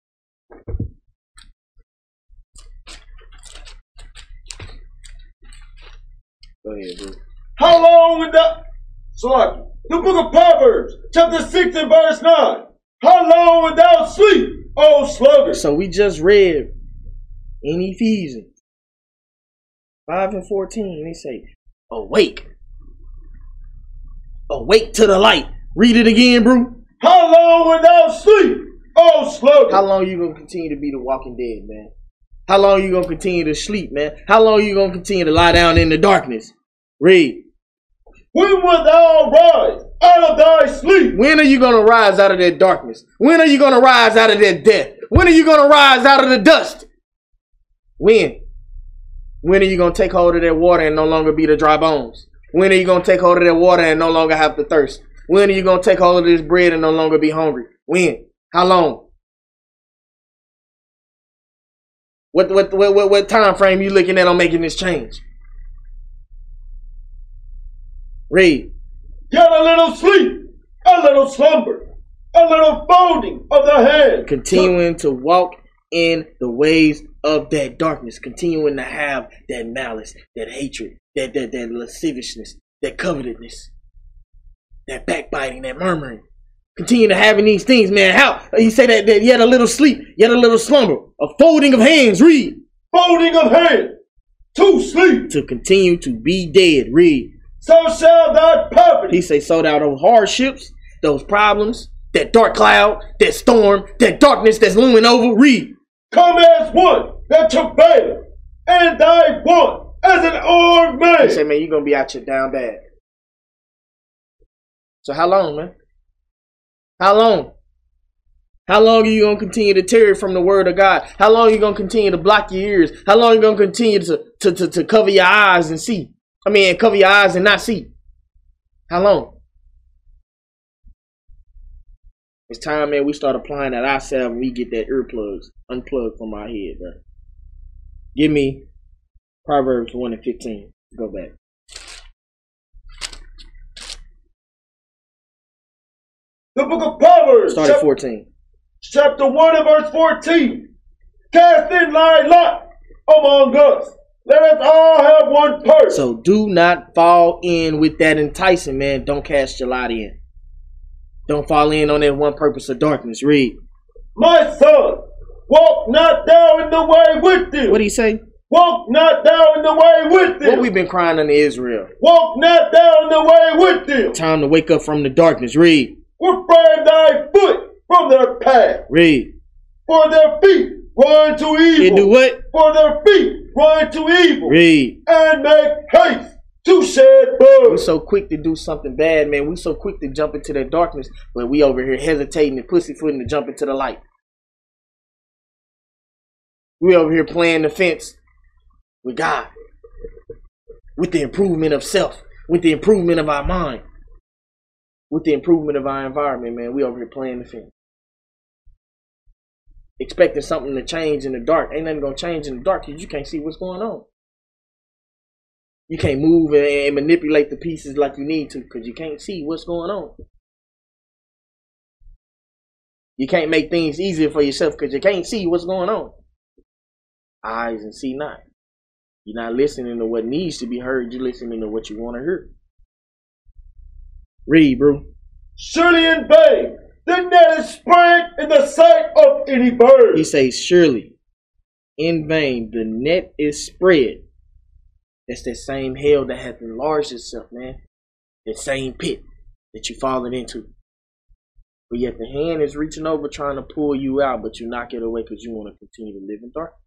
Go ahead, bro. How long without Salaki? The book of Proverbs, chapter 6 and verse 9. How long without sleep, O sluggard? So we just read in Ephesians 5 and 14, they say, awake. Awake to the light. Read it again, bro. How long without sleep, O sluggard? How long you gonna continue to be the walking dead, man? How long you gonna continue to sleep, man? How long you gonna continue to lie down in the darkness? Read. When wilt thou rise out of thy sleep? When are you gonna rise out of that darkness? When are you gonna rise out of that death? When are you gonna rise out of the dust? When? When are you gonna take hold of that water and no longer be the dry bones? When are you gonna take hold of that water and no longer have to thirst? When are you gonna take hold of this bread and no longer be hungry? When? How long? What time frame you looking at on making this change? Read. Yet a little sleep, a little slumber, a little folding of the hand. Continuing to walk in the ways of that darkness. Continuing to have that malice, that hatred, that lasciviousness, that covetousness, that backbiting, that murmuring. Continue to having these things, man. How? He said that yet a little sleep, yet a little slumber, a folding of hands. Read. Folding of hands, to sleep. To continue to be dead. Read. So shall thy poverty. He say, so that those hardships, those problems, that dark cloud, that storm, that darkness that's looming over. Read. Come as one that travaileth, and thy want as an armed man. He say, man, you're going to be out here down bad. So how long, man? How long? How long are you going to continue to tear from the word of God? How long are you going to continue to block your ears? How long are you going to continue to cover your eyes and see? Cover your eyes and not see. How long? It's time, man, we start applying that ourselves and we get that earplugs unplugged from our head, bro. Give me Proverbs 1 and 15. Go back. The book of Proverbs. Start at 14. Chapter 1 and verse 14. Cast in thy lot among us. Let us all have one purse. So do not fall in with that enticing, man. Don't cast your lot in. Don't fall in on that one purpose of darkness. Read. My son, walk not thou in the way with them. What do you say? Walk not thou in the way with them. What we've been crying unto Israel. Walk not thou in the way with them. Time to wake up from the darkness. Read. Refrain thy foot from their path. Read. For their feet run to evil. It do what? For their feet run to evil. Read. And make haste to shed blood. We so quick to do something bad, man. We so quick to jump into that darkness, but we over here hesitating and pussyfooting to jump into the light. We over here playing the fence with God, with the improvement of self, with the improvement of our mind, with the improvement of our environment, man. We over here playing the fence, expecting something to change in the dark. Ain't nothing gonna change in the dark because you can't see what's going on. You can't move and manipulate the pieces like you need to because you can't see what's going on. You can't make things easier for yourself because you can't see what's going on. Eyes and see not. You're not listening to what needs to be heard. You're listening to what you want to hear. Read, bro. Surely in vain the net is spread in the sight of any bird. He says, surely in vain the net is spread. That's that same hell that has enlarged itself, man. That same pit that you're falling into. But yet the hand is reaching over trying to pull you out, but you knock it away because you want to continue to live in darkness.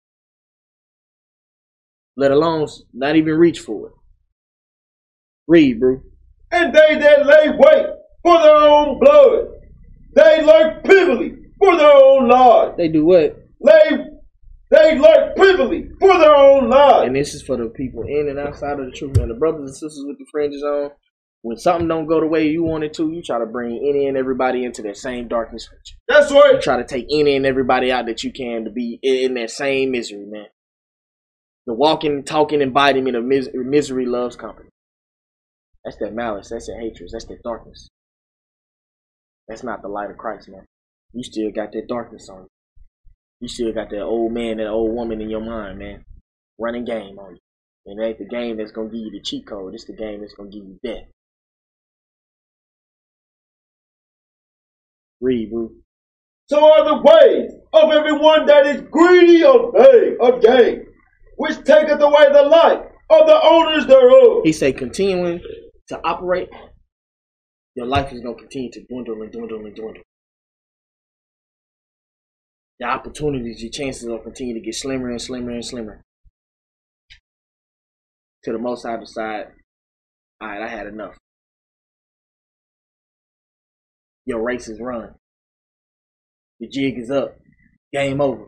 Let alone not even reach for it. Read, bro. And they that lay wait for their own blood, they lurk privily for their own lives. They do what? They lurk privily for their own lives. And this is for the people in and outside of the truth, man. The brothers and sisters with the fringes on. When something don't go the way you want it to, you try to bring any and everybody into that same darkness with you. That's right. You try to take any and everybody out that you can to be in that same misery, man. The walking, talking, and biting of misery loves company. That's that malice. That's that hatred. That's that darkness. That's not the light of Christ, man. You still got that darkness on you. You still got that old man, that old woman in your mind, man. Running game on you. And it ain't the game that's going to give you the cheat code. It's the game that's going to give you death. Read, bro. So are the ways of everyone that is greedy of gain, which taketh away the life of the owners thereof. He say, continuing to operate, your life is going to continue to dwindle and dwindle and dwindle. The opportunities, your chances will continue to get slimmer and slimmer and slimmer. To the most I decide, all right, I had enough. Your race is run. The jig is up. Game over.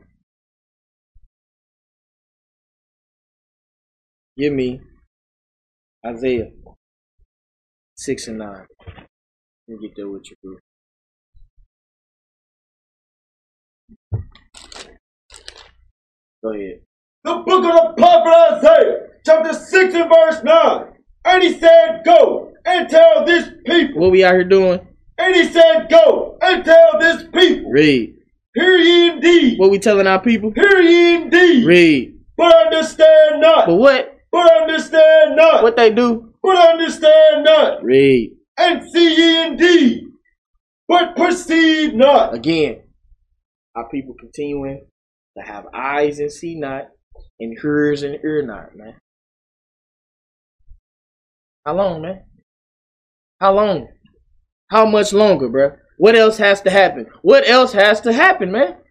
Give me Isaiah 6 and 9. Let me get there with you, bro. Go ahead. The book of the prophet Isaiah, chapter 6 and verse 9. And he said, go and tell this people. What we out here doing? And he said, go and tell this people. Read. Hear ye indeed. What we telling our people? Hear ye indeed. Read. But understand not. But what? But understand not. What they do? But understand not. Read. And see ye indeed. But perceive not. Again, our people continuing to have eyes and see not, and ears and hear not, man. How long, man? How long? How much longer, bro? What else has to happen? What else has to happen, man? For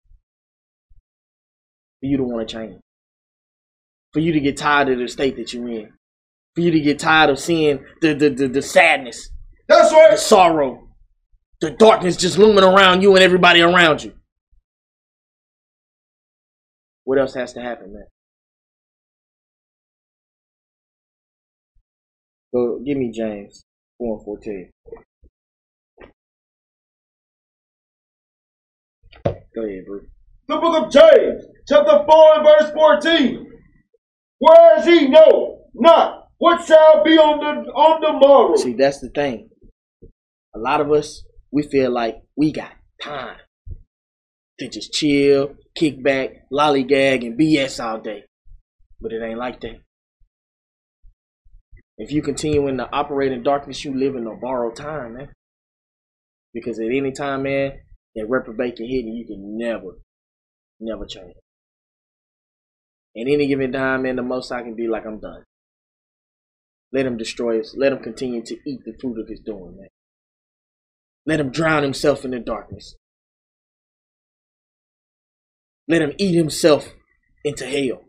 you to want to change. For you to get tired of the state that you're in. For you to get tired of seeing the sadness. That's right. The sorrow. The darkness just looming around you and everybody around you. What else has to happen, man? So give me James 4:14. Go ahead, bro. The book of James, chapter 4 and verse 14. Whereas ye know not what shall be on the morrow. See, that's the thing. A lot of us, we feel like we got time to just chill, kick back, lollygag, and BS all day. But it ain't like that. If you continue to operate in darkness, you live in a borrowed time, man. Because at any time, man, that reprobate can hit and you can never change. At any given time, man, the most I can be like, I'm done. Let him destroy us. Let him continue to eat the fruit of his doing, man. Let him drown himself in the darkness. Let him eat himself into hell.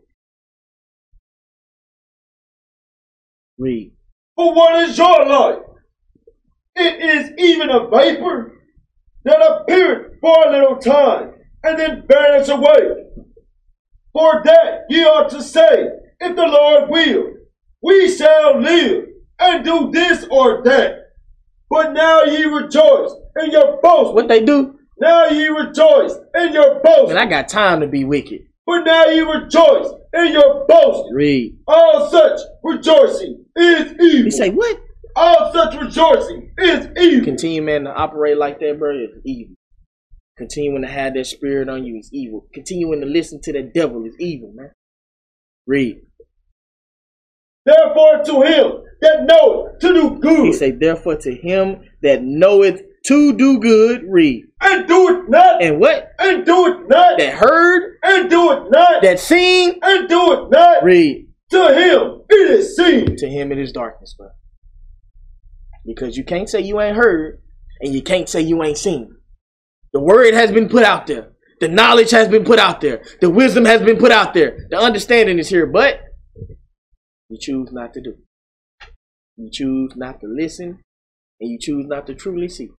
Read. For what is your life? It is even a vapor that appeareth for a little time, and then vanisheth away. For that ye ought to say, if the Lord will, we shall live, and do this or that. But now ye rejoice in your boast. What they do? Now ye rejoice in your boast. And I got time to be wicked. But now ye rejoice in your boast. Read. All such rejoicing is evil. You say what? All such rejoicing is evil. Continue, man, to operate like that, bro, is evil. Continuing to have that spirit on you is evil. Continuing to listen to the devil is evil, man. Read. Therefore to him that knoweth to do good. He say, therefore to him that knoweth to do good, read. And do it not. And what? And do it not. That heard. And do it not. That seen. And do it not. Read. To him it is seen. To him it is darkness, bro. Because you can't say you ain't heard, and you can't say you ain't seen. The word has been put out there. The knowledge has been put out there. The wisdom has been put out there. The understanding is here, but you choose not to do. You choose not to listen, and you choose not to truly see.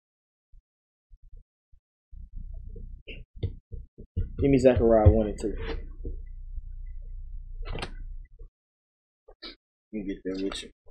Give me Zechariah 1 and 2. Let me get there with you.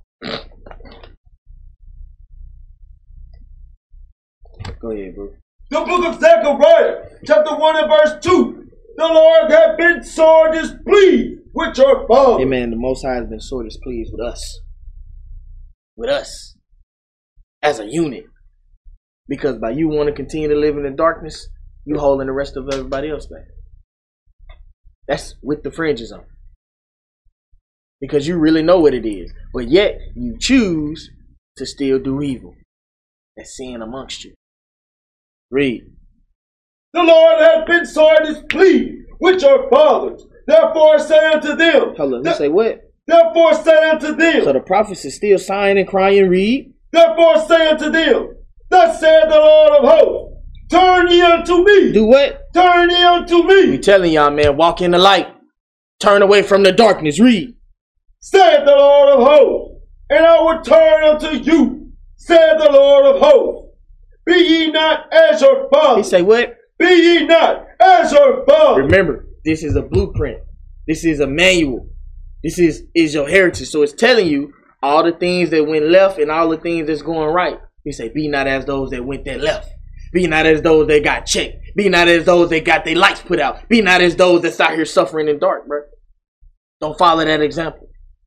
Go ahead, bro. The book of Zechariah, chapter 1 and verse 2. The Lord hath been sore displeased with your fathers. Amen. The Most High has been sore displeased with us. With us. As a unit. Because by you want to continue to live in the darkness, you holding the rest of everybody else back. That's with the fringes on. Because you really know what it is. But yet, you choose to still do evil. That's sin amongst you. Read. The Lord hath been sore displeased with your fathers. Therefore say unto them. Hold on, you say what? Therefore say unto them. So the prophets is still sighing and crying. Read. Therefore say unto them. Thus saith the Lord of hosts. Turn ye unto me. Do what? Turn ye unto me. We telling y'all, man, walk in the light. Turn away from the darkness. Read. Saith the Lord of hosts. And I will turn unto you. Saith the Lord of hosts. Be ye not as your He fathers. say what? Be ye not as your fathers. Remember, this is a blueprint. This is a manual. This is your heritage. So it's telling you all the things that went left and all the things that's going right. He say, be not as those that went that left. Be not as those that got checked. Be not as those that got their lights put out. Be not as those that's out here suffering in dark, bro. Don't follow that example.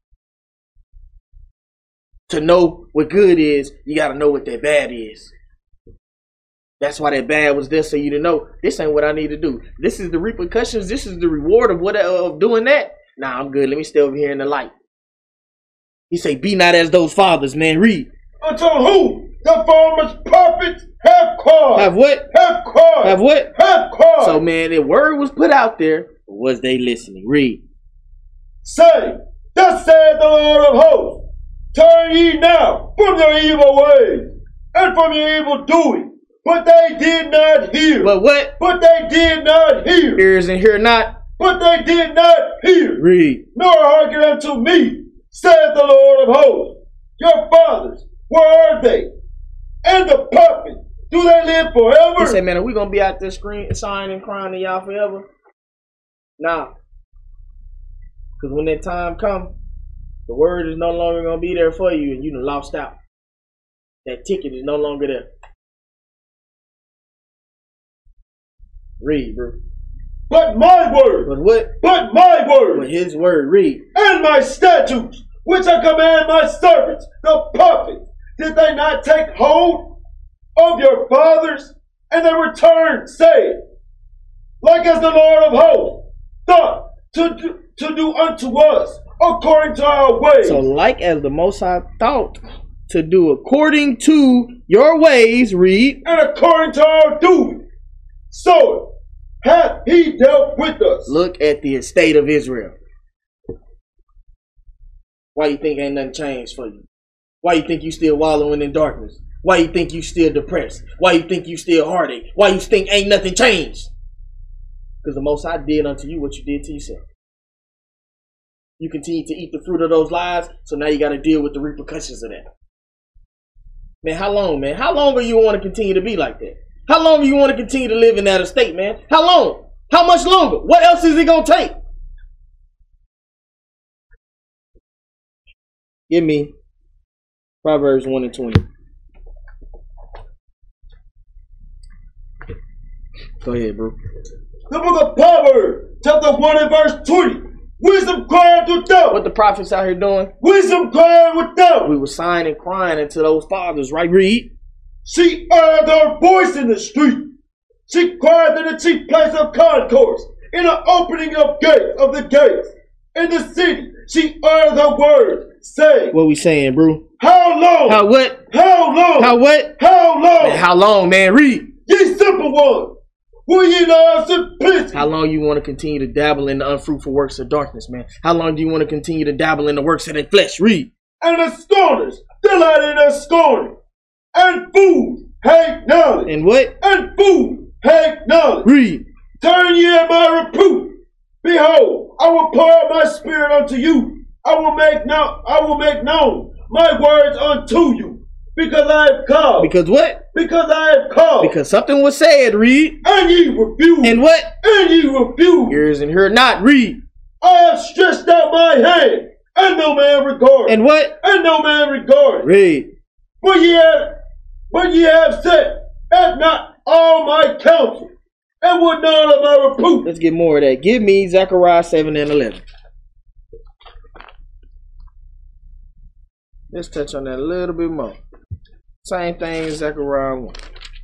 To know what good is, you got to know what that bad is. That's why that bad was there, so you to know this ain't what I need to do. This is the repercussions. This is the reward of doing that. Nah, I'm good. Let me stay over here in the light. He say, be not as those fathers, man. Read. Unto whom the former prophets have called. Have what? Have called. Have what? Have called. So, man, the word was put out there. Was they listening? Read. Say, thus saith the Lord of hosts, turn ye now from your evil ways and from your evil doing. But they did not hear. But what? But they did not hear. Ears and hear not. But they did not hear. Read. Nor hearken unto me, saith the Lord of hosts. Your fathers, where are they? And the prophets, do they live forever? He said, man, are we going to be out there sighing and crying to y'all forever? Nah. Because when that time comes, the word is no longer going to be there for you and you done lost out. That ticket is no longer there. Read, bro. But my word. But what? But my word. But his word. Read. And my statutes, which I command my servants, the prophets, did they not take hold of your fathers? And they returned, saying, like as the Lord of hosts thought to do unto us according to our ways. So like as the Most High thought to do according to your ways, read. And according to our doing, so hath he dealt with us. Look at the estate of Israel. Why you think ain't nothing changed for you? Why you think you still wallowing in darkness? Why you think you still depressed? Why you think you still heartache? Why you think ain't nothing changed? Because the Most High did unto you what you did to yourself. You continue to eat the fruit of those lies, so now you got to deal with the repercussions of that. Man, how long, man? How long are you want to continue to be like that? How long do you want to continue to live in that estate, man? How long? How much longer? What else is it going to take? Give me Proverbs 1 and 20. Go ahead, bro. The book of Proverbs, chapter 1 and verse 20. Wisdom cried without. What the prophets out here doing? Wisdom cried without. We were sighing and crying into those fathers, right? Read. She uttered her voice in the street. She cried in the chief place of concourse, in the opening of the gates. In the city, she uttered her words, saying, What we saying, bro? How long? How what? How long? How what? How long? Man, how long, man? Read. Ye simple ones, will ye not have simplicity? How long you want to continue to dabble in the unfruitful works of darkness, man? How long do you want to continue to dabble in the works of the flesh? Read. And the scorners delight in their scorning, and fools hate knowledge. And what? And fools hate knowledge. Read. Turn ye at my reproof. Behold, I will pour out my spirit unto you. I will make known my words unto you. Because I have called. Because what? Because I have called. Because something was said. Read. And ye refuse. And what? And ye refuse. Ears and hear not. Read. I have stretched out my hand, and no man regarded. And what? And no man regarded. Read. But ye have said, have not all my counsel, and would not of my reproof. Let's get more of that. Give me Zechariah 7 and 11. Let's touch on that a little bit more. Same thing as Zechariah 1.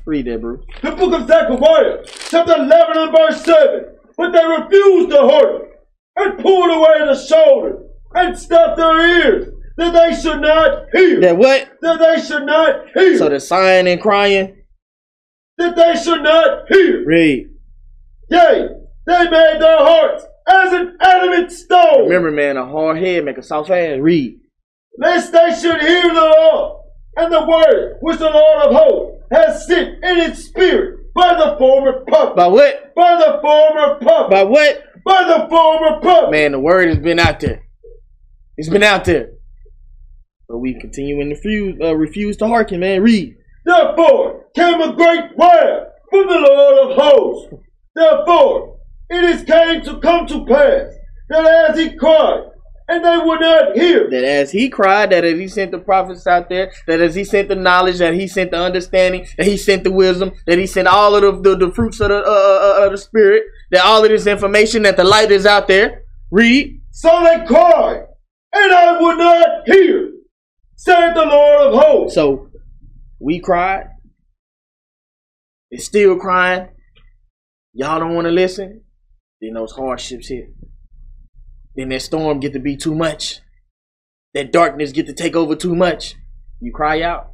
Read that, bro. The book of Zechariah, chapter 11 and verse 7. But they refused to hearken, and pulled away the shoulder, and stopped their ears, that they should not hear. That what? That they should not hear. So the sighing and crying. That they should not hear. Read. Yea, they made their hearts as an adamant stone. Remember, man, a hard head make a soft hand. Read. Lest they should hear the law and the word which the Lord of hosts has sent in its spirit by the former prophet. By what? By the former prophet. By what? By the former prophet. Man, the word has been out there. It's been out there. But we continue to refuse to hearken, man. Read. Therefore came a great wrath from the Lord of hosts. Therefore it is came to come to pass that as he cried, and they would not hear. That as he cried, that as he sent the prophets out there, that as he sent the knowledge, that he sent the understanding, that he sent the wisdom, that he sent all of the fruits of the spirit, that all of this information, that the light is out there. Read. So they cried, and I would not hear, said the Lord of hosts. So we cried. It's still crying. Y'all don't want to listen. Then those hardships hit. Then that storm get to be too much. That darkness get to take over too much. You cry out.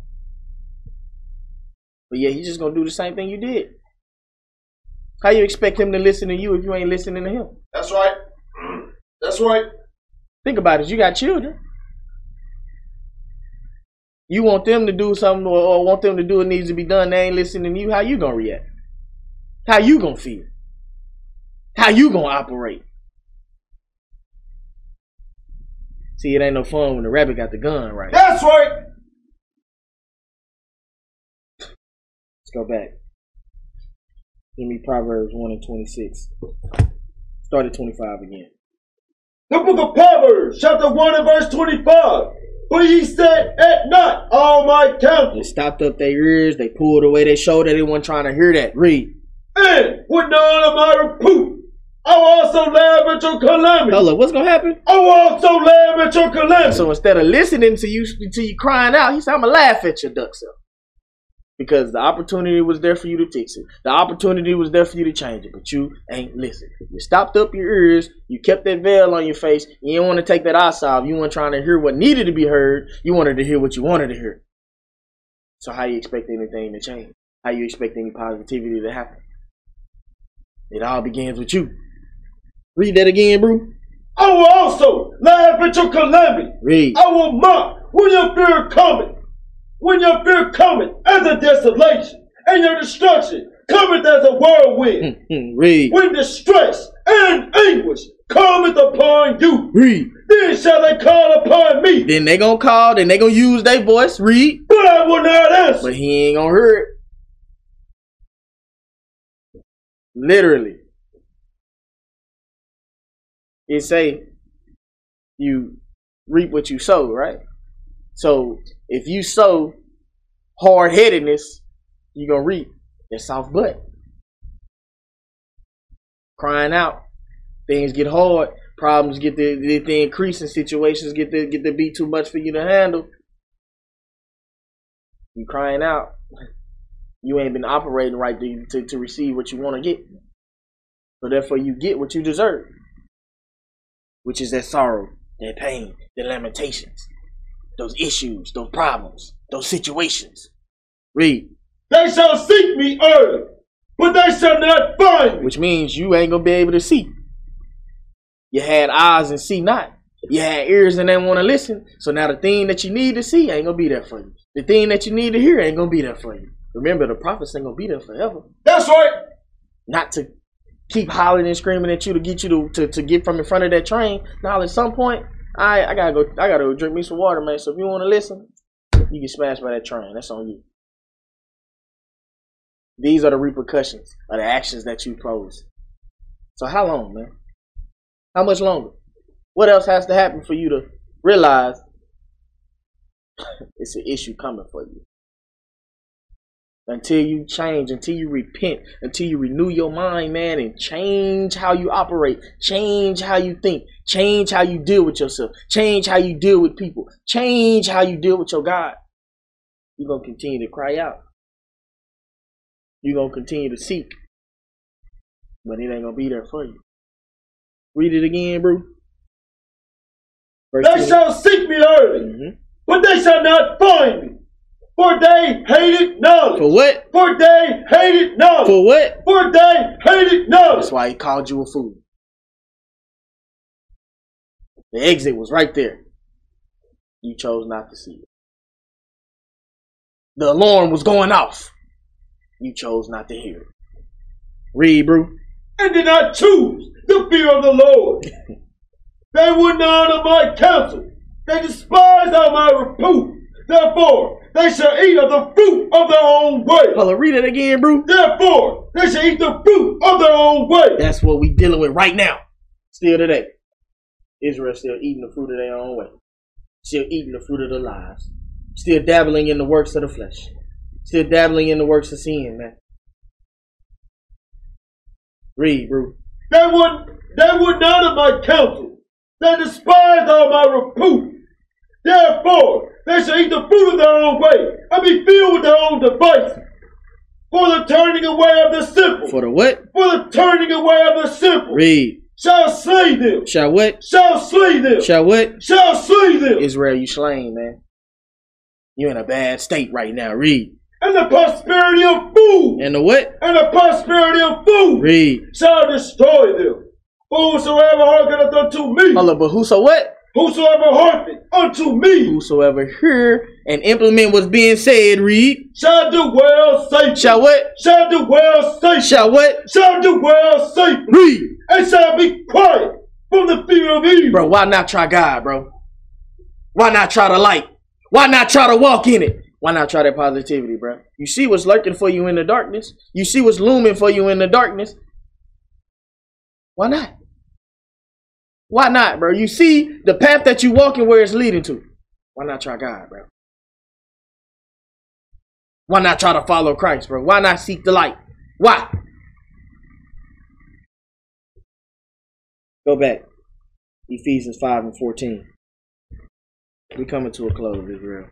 But yeah, he's just going to do the same thing you did. How you expect him to listen to you if you ain't listening to him? That's right. That's right. Think about it. You got children. You want them to do something or want them to do what needs to be done. They ain't listening to you. How you going to react? How you going to feel? How you going to operate? See, it ain't no fun when the rabbit got the gun, right? That's right. Let's go back. Give me Proverbs 1 and 26. Start at 25 again. The book of Proverbs, chapter 1 and verse 25. But he said, at not all my counsel. They stopped up their ears. They pulled away their shoulder. They weren't trying to hear that. Read. And with none of my reproof, I will also laugh at your calamity. Hold up, what's gonna happen? I will also laugh at your calamity. So instead of listening to you crying out, he said, I'm gonna laugh at your duck self. Because the opportunity was there for you to fix it. The opportunity was there for you to change it, but you ain't listening. You stopped up your ears. You kept that veil on your face. You didn't want to take that eye off. You weren't trying to hear what needed to be heard. You wanted to hear what you wanted to hear. So how you expect anything to change? How you expect any positivity to happen? It all begins with you. Read that again, bro. I will also laugh at your calamity. Read. I will mock when your fear cometh. When your fear cometh as a desolation, and your destruction cometh as a whirlwind. Read. When distress and anguish cometh upon you. Read. Then shall they call upon me. Then they gonna call, then they gonna use their voice. Read. But I will not answer. But he ain't gonna hear it. Literally. It say you reap what you sow, right? So if you sow hard-headedness, you're going to reap that soft butt. Crying out. Things get hard. Problems get to increase and situations get to be too much for you to handle. You crying out. You ain't been operating right to receive what you want to get. So therefore you get what you deserve. Which is that sorrow, that pain, the lamentations, those issues, those problems, those situations. Read. They shall seek me early, but they shall not find me. Which means you ain't gonna be able to see. You had eyes and see not. You had ears and didn't want to listen. So now the thing that you need to see ain't gonna be there for you. The thing that you need to hear ain't gonna be there for you. Remember, the prophets ain't gonna be there forever. That's right. Not to keep hollering and screaming at you to get you to get from in front of that train. Now at some point, I gotta go drink me some water, man. So if you want to listen, you get smashed by that train. That's on you. These are the repercussions of the actions that you pose. So how long, man? How much longer? What else has to happen for you to realize it's an issue coming for you? Until you change, until you repent, until you renew your mind, man, and change how you operate, change how you think, change how you deal with yourself, change how you deal with people, change how you deal with your God, you're going to continue to cry out. You're going to continue to seek, but it ain't going to be there for you. Read it again, bro. Verse They 20. shall seek me early, but they shall not find me. For they hated knowledge. For what? For they hated knowledge. For what? For they hated knowledge. That's why he called you a fool. The exit was right there. You chose not to see it. The alarm was going off. You chose not to hear it. Read, bro. And did not choose the fear of the Lord. They would not honor my counsel. They despised all my reproof. Therefore, they shall eat of the fruit of their own way. Hold on, read it again, bro. Therefore, they shall eat the fruit of their own way. That's what we dealing with right now. Still today. Israel still eating the fruit of their own way. Still eating the fruit of their lives. Still dabbling in the works of the flesh. Still dabbling in the works of sin, man. Read, bro. They would not of my counsel. They despised all my reproof. Therefore, they shall eat the fruit of their own way and be filled with their own devices. For the turning away of the simple. For the what? For the turning away of the simple. Read. Shall slay them. Shall what? Shall slay them. Shall what? Shall slay them. Israel, you slain, man. You in a bad state right now. Read. And the prosperity of food. And the what? And the prosperity of food. Read. Shall destroy them. Whosoever hearkeneth unto me. Hold up, but whoso what? Whosoever hearkeneth unto me. Whosoever hear and implement what's being said. Read. Shall do well safely. Shall what? Shall do well safely. Shall what? Shall do well safely. Read. And shall be quiet from the fear of evil. Bro, why not try God, bro? Why not try the light? Why not try to walk in it? Why not try that positivity, bro? You see what's lurking for you in the darkness? You see what's looming for you in the darkness? Why not? Why not, bro? You see the path that you walking where it's leading to. Why not try God, bro? Why not try to follow Christ, bro? Why not seek the light? Why? Go back. Ephesians 5 and 14. We're coming to a close, Israel.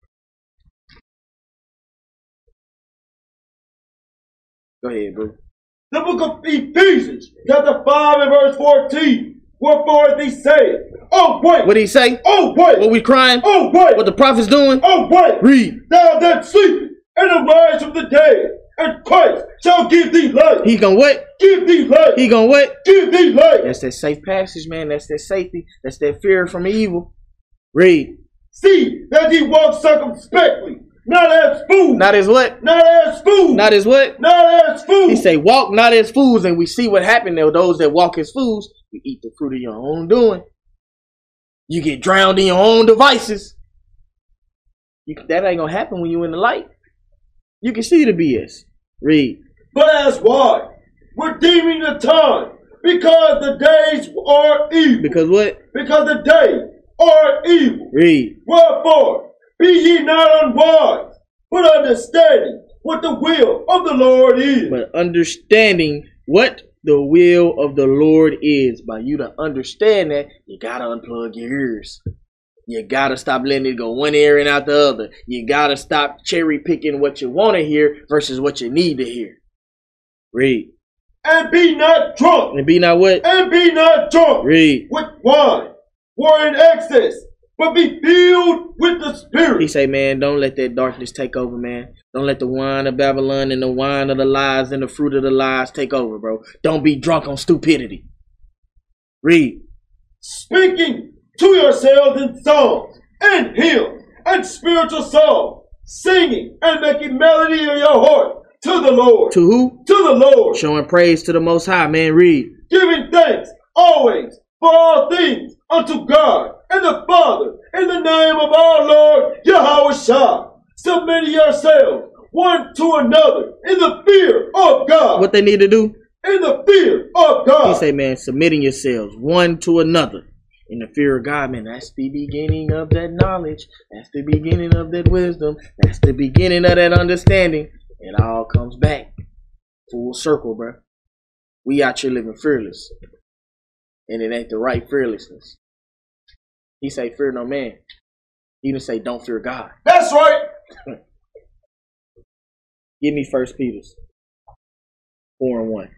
Go ahead, bro. The book of Ephesians, chapter 5 and verse 14. Wherefore he said, oh wait. What did he say? Oh wait. What we crying? Oh wait. What the prophet's doing? Oh wait. Read. Thou that sleepest, and arise from the dead, and Christ shall give thee light. He gonna what? Give thee light. He gonna what? Give thee light. That's that safe passage, man. That's that safety. That's that fear from evil. Read. See that ye walk circumspectly, not as fools. Not as what? Not as fools. Not as what? Not as fools. He say walk not as fools, and we see what happened there. Those that walk as fools, you eat the fruit of your own doing. You get drowned in your own devices. That ain't gonna happen when you in the light. You can see the BS. Read. But as wise, redeeming the time, because the days are evil. Because what? Because the days are evil. Read. Wherefore, be ye not unwise, but understanding what the will of the Lord is. But understanding what the will of the Lord is. By you to understand that, you gotta unplug your ears. You gotta stop letting it go one ear and out the other. You gotta stop cherry picking what you want to hear versus what you need to hear. Read. And be not drunk. And be not what? And be not drunk. Read. With wine, or in excess, but be filled with the Spirit. He say, man, don't let that darkness take over, man. Don't let the wine of Babylon and the wine of the lies and the fruit of the lies take over, bro. Don't be drunk on stupidity. Read. Speaking to yourselves in songs and hymns and spiritual songs, singing and making melody in your heart to the Lord. To who? To the Lord. Showing praise to the Most High, man. Read. Giving thanks always for all things unto God and the Father in the name of our Lord Yahushua. Submitting yourselves one to another in the fear of God. What they need to do? In the fear of God. He say, man, submitting yourselves one to another in the fear of God, man. That's the beginning of that knowledge. That's the beginning of that wisdom. That's the beginning of that understanding. It all comes back full circle, bro. We out here living fearless, and it ain't the right fearlessness. He say, fear no man. He didn't say, don't fear God. That's right. Give me 1 Peter. 4-1.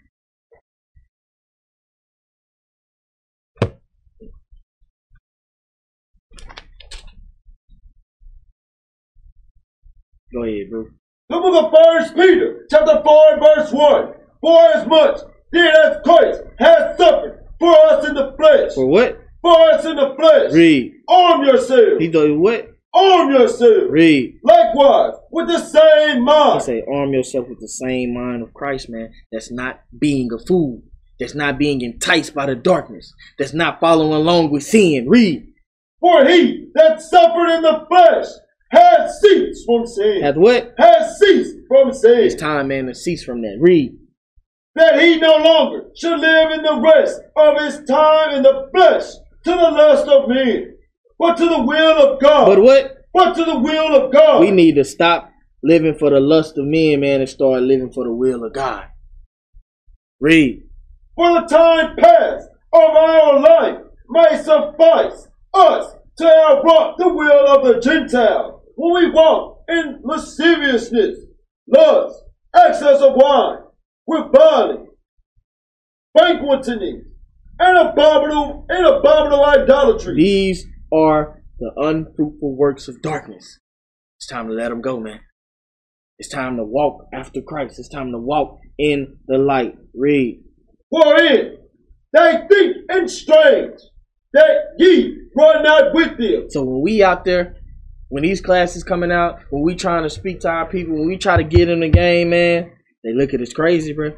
Go ahead, bro. The book of 1 Peter, chapter 4, verse 1. For as much then as Christ has suffered for us in the flesh. For what? For us in the flesh. Read. Arm yourselves. He does what? Arm yourselves. Read. Likewise, with the same He mind. say, arm yourself with the same mind of Christ, man. That's not being a fool. That's not being enticed by the darkness. That's not following along with sin. Read. For he that suffered in the flesh has ceased from sin. Has what? Has ceased from sin. It's time, man, to cease from that. Read. That he no longer should live in the rest of his time in the flesh to the lust of men, but to the will of God. But what? But to the will of God. We need to stop living for the lust of men, man, and start living for the will of God. Read. For the time past of our life may suffice us to have wrought the will of the Gentiles when we walk in lasciviousness, lust, excess of wine, reviling, banqueting, and abominable idolatry. These are the unfruitful works of darkness. It's time to let them go, man. It's time to walk after Christ. It's time to walk in the light. Read. Wherein they think and strange that ye run not with them. So when we out there, when these classes coming out, when we trying to speak to our people, when we try to get in the game, man, they look at us crazy, bro.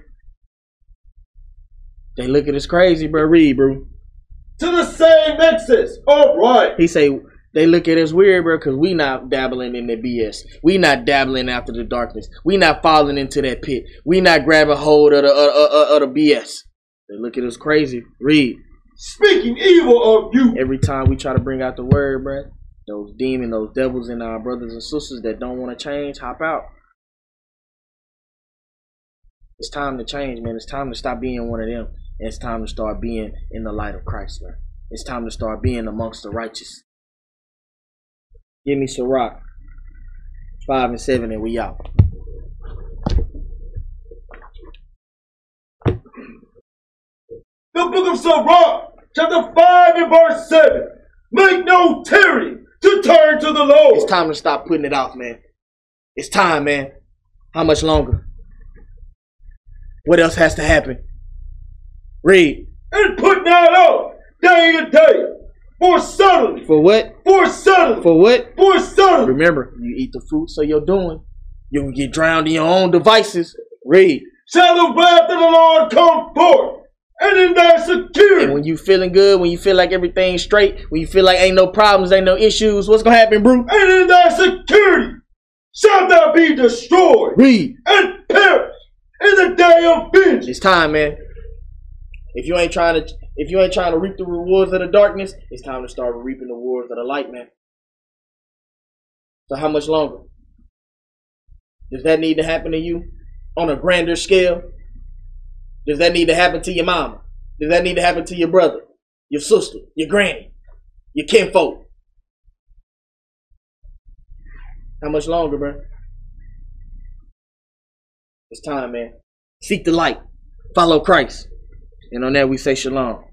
They look at us crazy, bro. Read, bro. To the same excess of right. He say they look at us weird, bro, because we not dabbling in the BS. We not dabbling after the darkness. We not falling into that pit. We not grabbing hold of the BS. They look at us crazy. Read. Speaking evil of you. Every time we try to bring out the word, bro, those demons, those devils in our brothers and sisters that don't want to change, hop out. It's time to change, man. It's time to stop being one of them. And it's time to start being in the light of Christ, man. It's time to start being amongst the righteous. Give me Sirach 5 and 7 and we out. The book of Sirach, chapter 5 and verse 7. Make no tarrying to turn to the Lord. It's time to stop putting it off, man. It's time, man. How much longer? What else has to happen? Read. And put not off day to day. For suddenly. For what? For suddenly. For what? For suddenly. Remember, you eat the fruits of your doing. You can get drowned in your own devices. Read. Shall the wrath of the Lord come forth, and in thy security. And when you feeling good, when you feel like everything's straight, when you feel like ain't no problems, ain't no issues, what's gonna happen, bro? And in thy security shalt thou be destroyed. Read. And perish in the day of vengeance. It's time, man. If you ain't trying to reap the rewards of the darkness, it's time to start reaping the rewards of the light, man. So how much longer? Does that need to happen to you on a grander scale? Does that need to happen to your mama? Does that need to happen to your brother, your sister, your granny, your kinfolk? How much longer, bro? It's time, man. Seek the light. Follow Christ. And on that we say shalom.